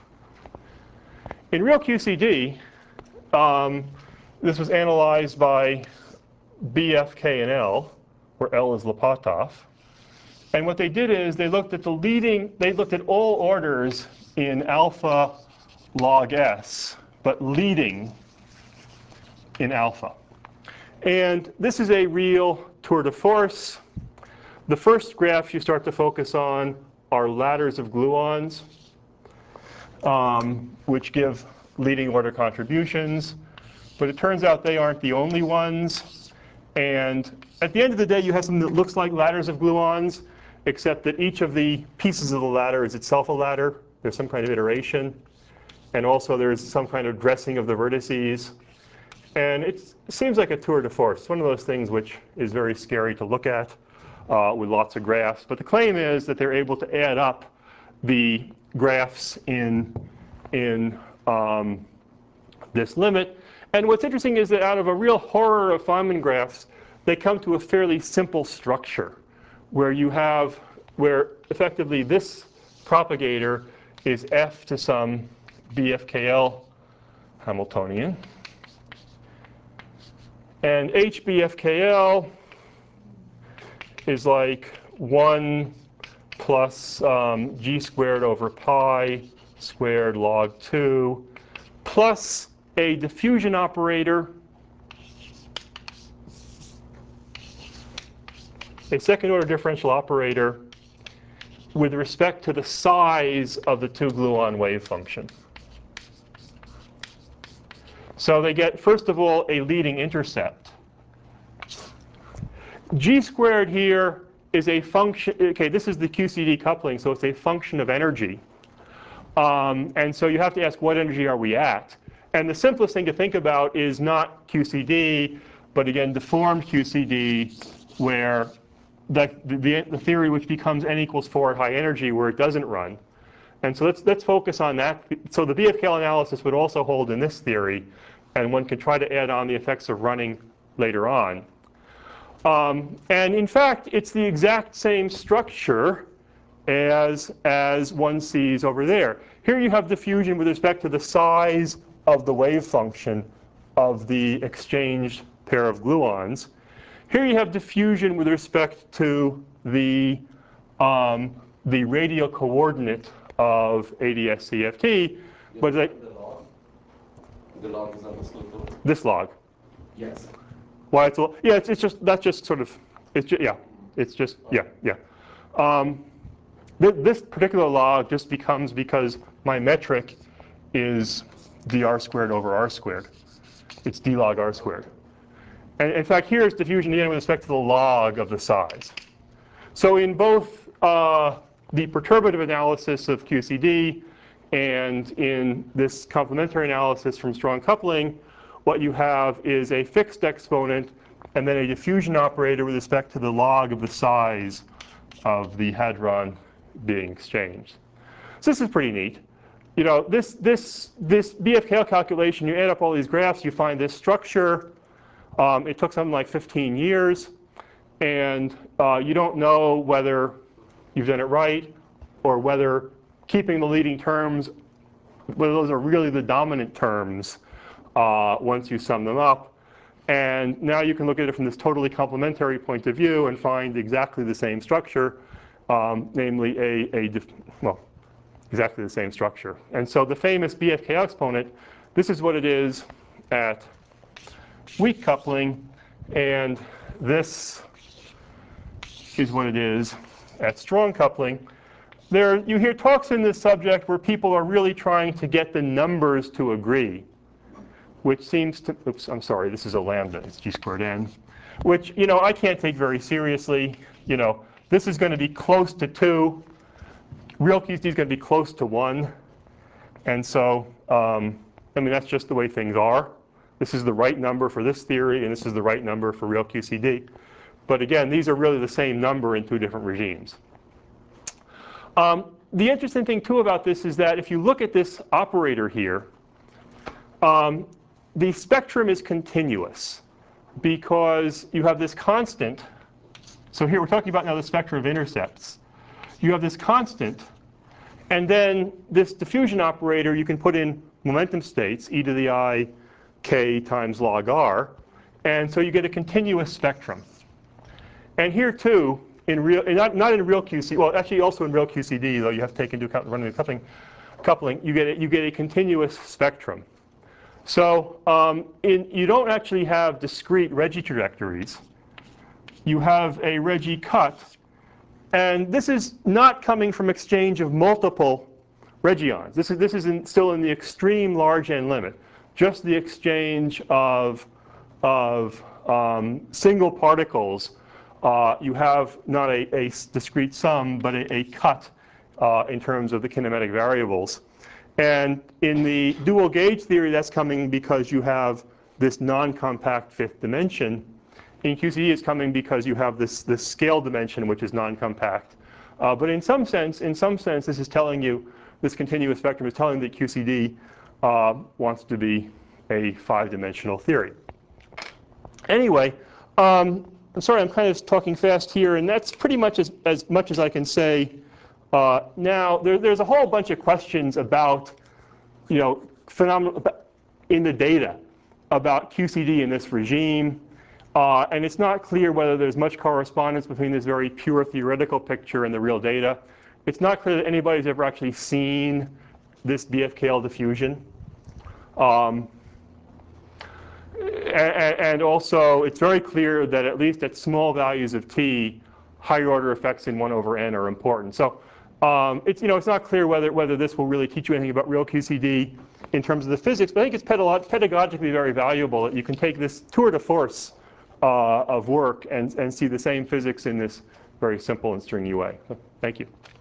In real Q C D, um, this was analyzed by B, F, K, and L, where L is Lopatov. And what they did is they looked at the leading, they looked at all orders in alpha log S, but leading in alpha. And this is a real tour de force. The first graphs you start to focus on are ladders of gluons, um, which give leading order contributions. But it turns out they aren't the only ones. And at the end of the day, you have something that looks like ladders of gluons, except that each of the pieces of the ladder is itself a ladder. There's some kind of iteration. And also there's some kind of dressing of the vertices. And it's, it seems like a tour de force. It's one of those things which is very scary to look at uh, with lots of graphs. But the claim is that they're able to add up the graphs in, in um, this limit. And what's interesting is that out of a real horror of Feynman graphs, they come to a fairly simple structure where you have, where effectively this propagator is f to some B F K L Hamiltonian. And H B F K L is like one plus um, g squared over pi squared log two plus a diffusion operator, a second order differential operator with respect to the size of the two gluon wave function. So they get, first of all, a leading intercept. G squared here is a function, okay, this is the Q C D coupling, so it's a function of energy. Um, and so you have to ask, what energy are we at? And the simplest thing to think about is not Q C D, but again, deformed Q C D, where the, the, the theory which becomes n equals four at high energy, where it doesn't run. And so let's, let's focus on that. So the B F K L analysis would also hold in this theory, and one can try to add on the effects of running later on. Um, and in fact, it's the exact same structure as, as one sees over there. Here you have diffusion with respect to the size of the wave function of the exchanged pair of gluons. Here you have diffusion with respect to the, um, the radial coordinate of A D S C F T. But like, The log. The log is understood too. this log. Yes. Why it's a, yeah, it's, it's just, that's just sort of, it's just, yeah, it's just, yeah, yeah. Um, th this particular log just becomes because my metric is dr squared over r squared. It's d log r squared. And in fact, here's diffusion again with respect to the log of the size. So in both uh, the perturbative analysis of Q C D and in this complementary analysis from strong coupling, what you have is a fixed exponent and then a diffusion operator with respect to the log of the size of the hadron being exchanged. So this is pretty neat. You know, this, this, this B F K L calculation, you add up all these graphs, you find this structure. Um, it took something like fifteen years. And uh, you don't know whether you've done it right or whether keeping the leading terms, whether those are really the dominant terms uh, once you sum them up. And now you can look at it from this totally complementary point of view and find exactly the same structure, um, namely a, a, well, exactly the same structure. And so the famous B F K L exponent, this is what it is at weak coupling, and this is what it is at strong coupling. there, you hear talks in this subject where people are really trying to get the numbers to agree, which seems to, oops, I'm sorry, this is a lambda, it's g squared n, which, you know, I can't take very seriously. You know, this is going to be close to two. Real Q C D is going to be close to one. And so, um, I mean, that's just the way things are. This is the right number for this theory, and this is the right number for real Q C D. But again, these are really the same number in two different regimes. Um, the interesting thing, too, about this is that if you look at this operator here, um, the spectrum is continuous because you have this constant. So here we're talking about now the spectrum of intercepts. You have this constant, and then this diffusion operator, you can put in momentum states, e to the I k times log r, and so you get a continuous spectrum. And here too, in real, not, not in real Q C D, well, actually also in real Q C D, though you have to take into account running the coupling, coupling you, get a, you get a continuous spectrum. So um, in, you don't actually have discrete Regge trajectories. You have a Regge cut. And this is not coming from exchange of multiple regions. This is, this is in, still in the extreme large N limit. Just the exchange of, of um, single particles. Uh, you have not a, a discrete sum, but a, a cut uh, in terms of the kinematic variables. And in the dual gauge theory, that's coming because you have this non-compact fifth dimension. In Q C D, it's coming because you have this, this scale dimension, which is non-compact. Uh, but in some sense, in some sense, this is telling you, this continuous spectrum is telling that Q C D uh, wants to be a five-dimensional theory. Anyway, um, I'm sorry, I'm kind of talking fast here, and that's pretty much as, as much as I can say. Uh, now, there, there's a whole bunch of questions about, you know, phenomena in the data about Q C D in this regime. Uh, and it's not clear whether there's much correspondence between this very pure theoretical picture and the real data. It's not clear that anybody's ever actually seen this B F K L diffusion. Um, and, and also, it's very clear that at least at small values of t, higher order effects in one over n are important. So um, it's, you know, it's not clear whether, whether this will really teach you anything about real Q C D in terms of the physics. But I think it's pedagogically very valuable that you can take this tour de force Uh, of work and, and see the same physics in this very simple and stringy way. So, thank you.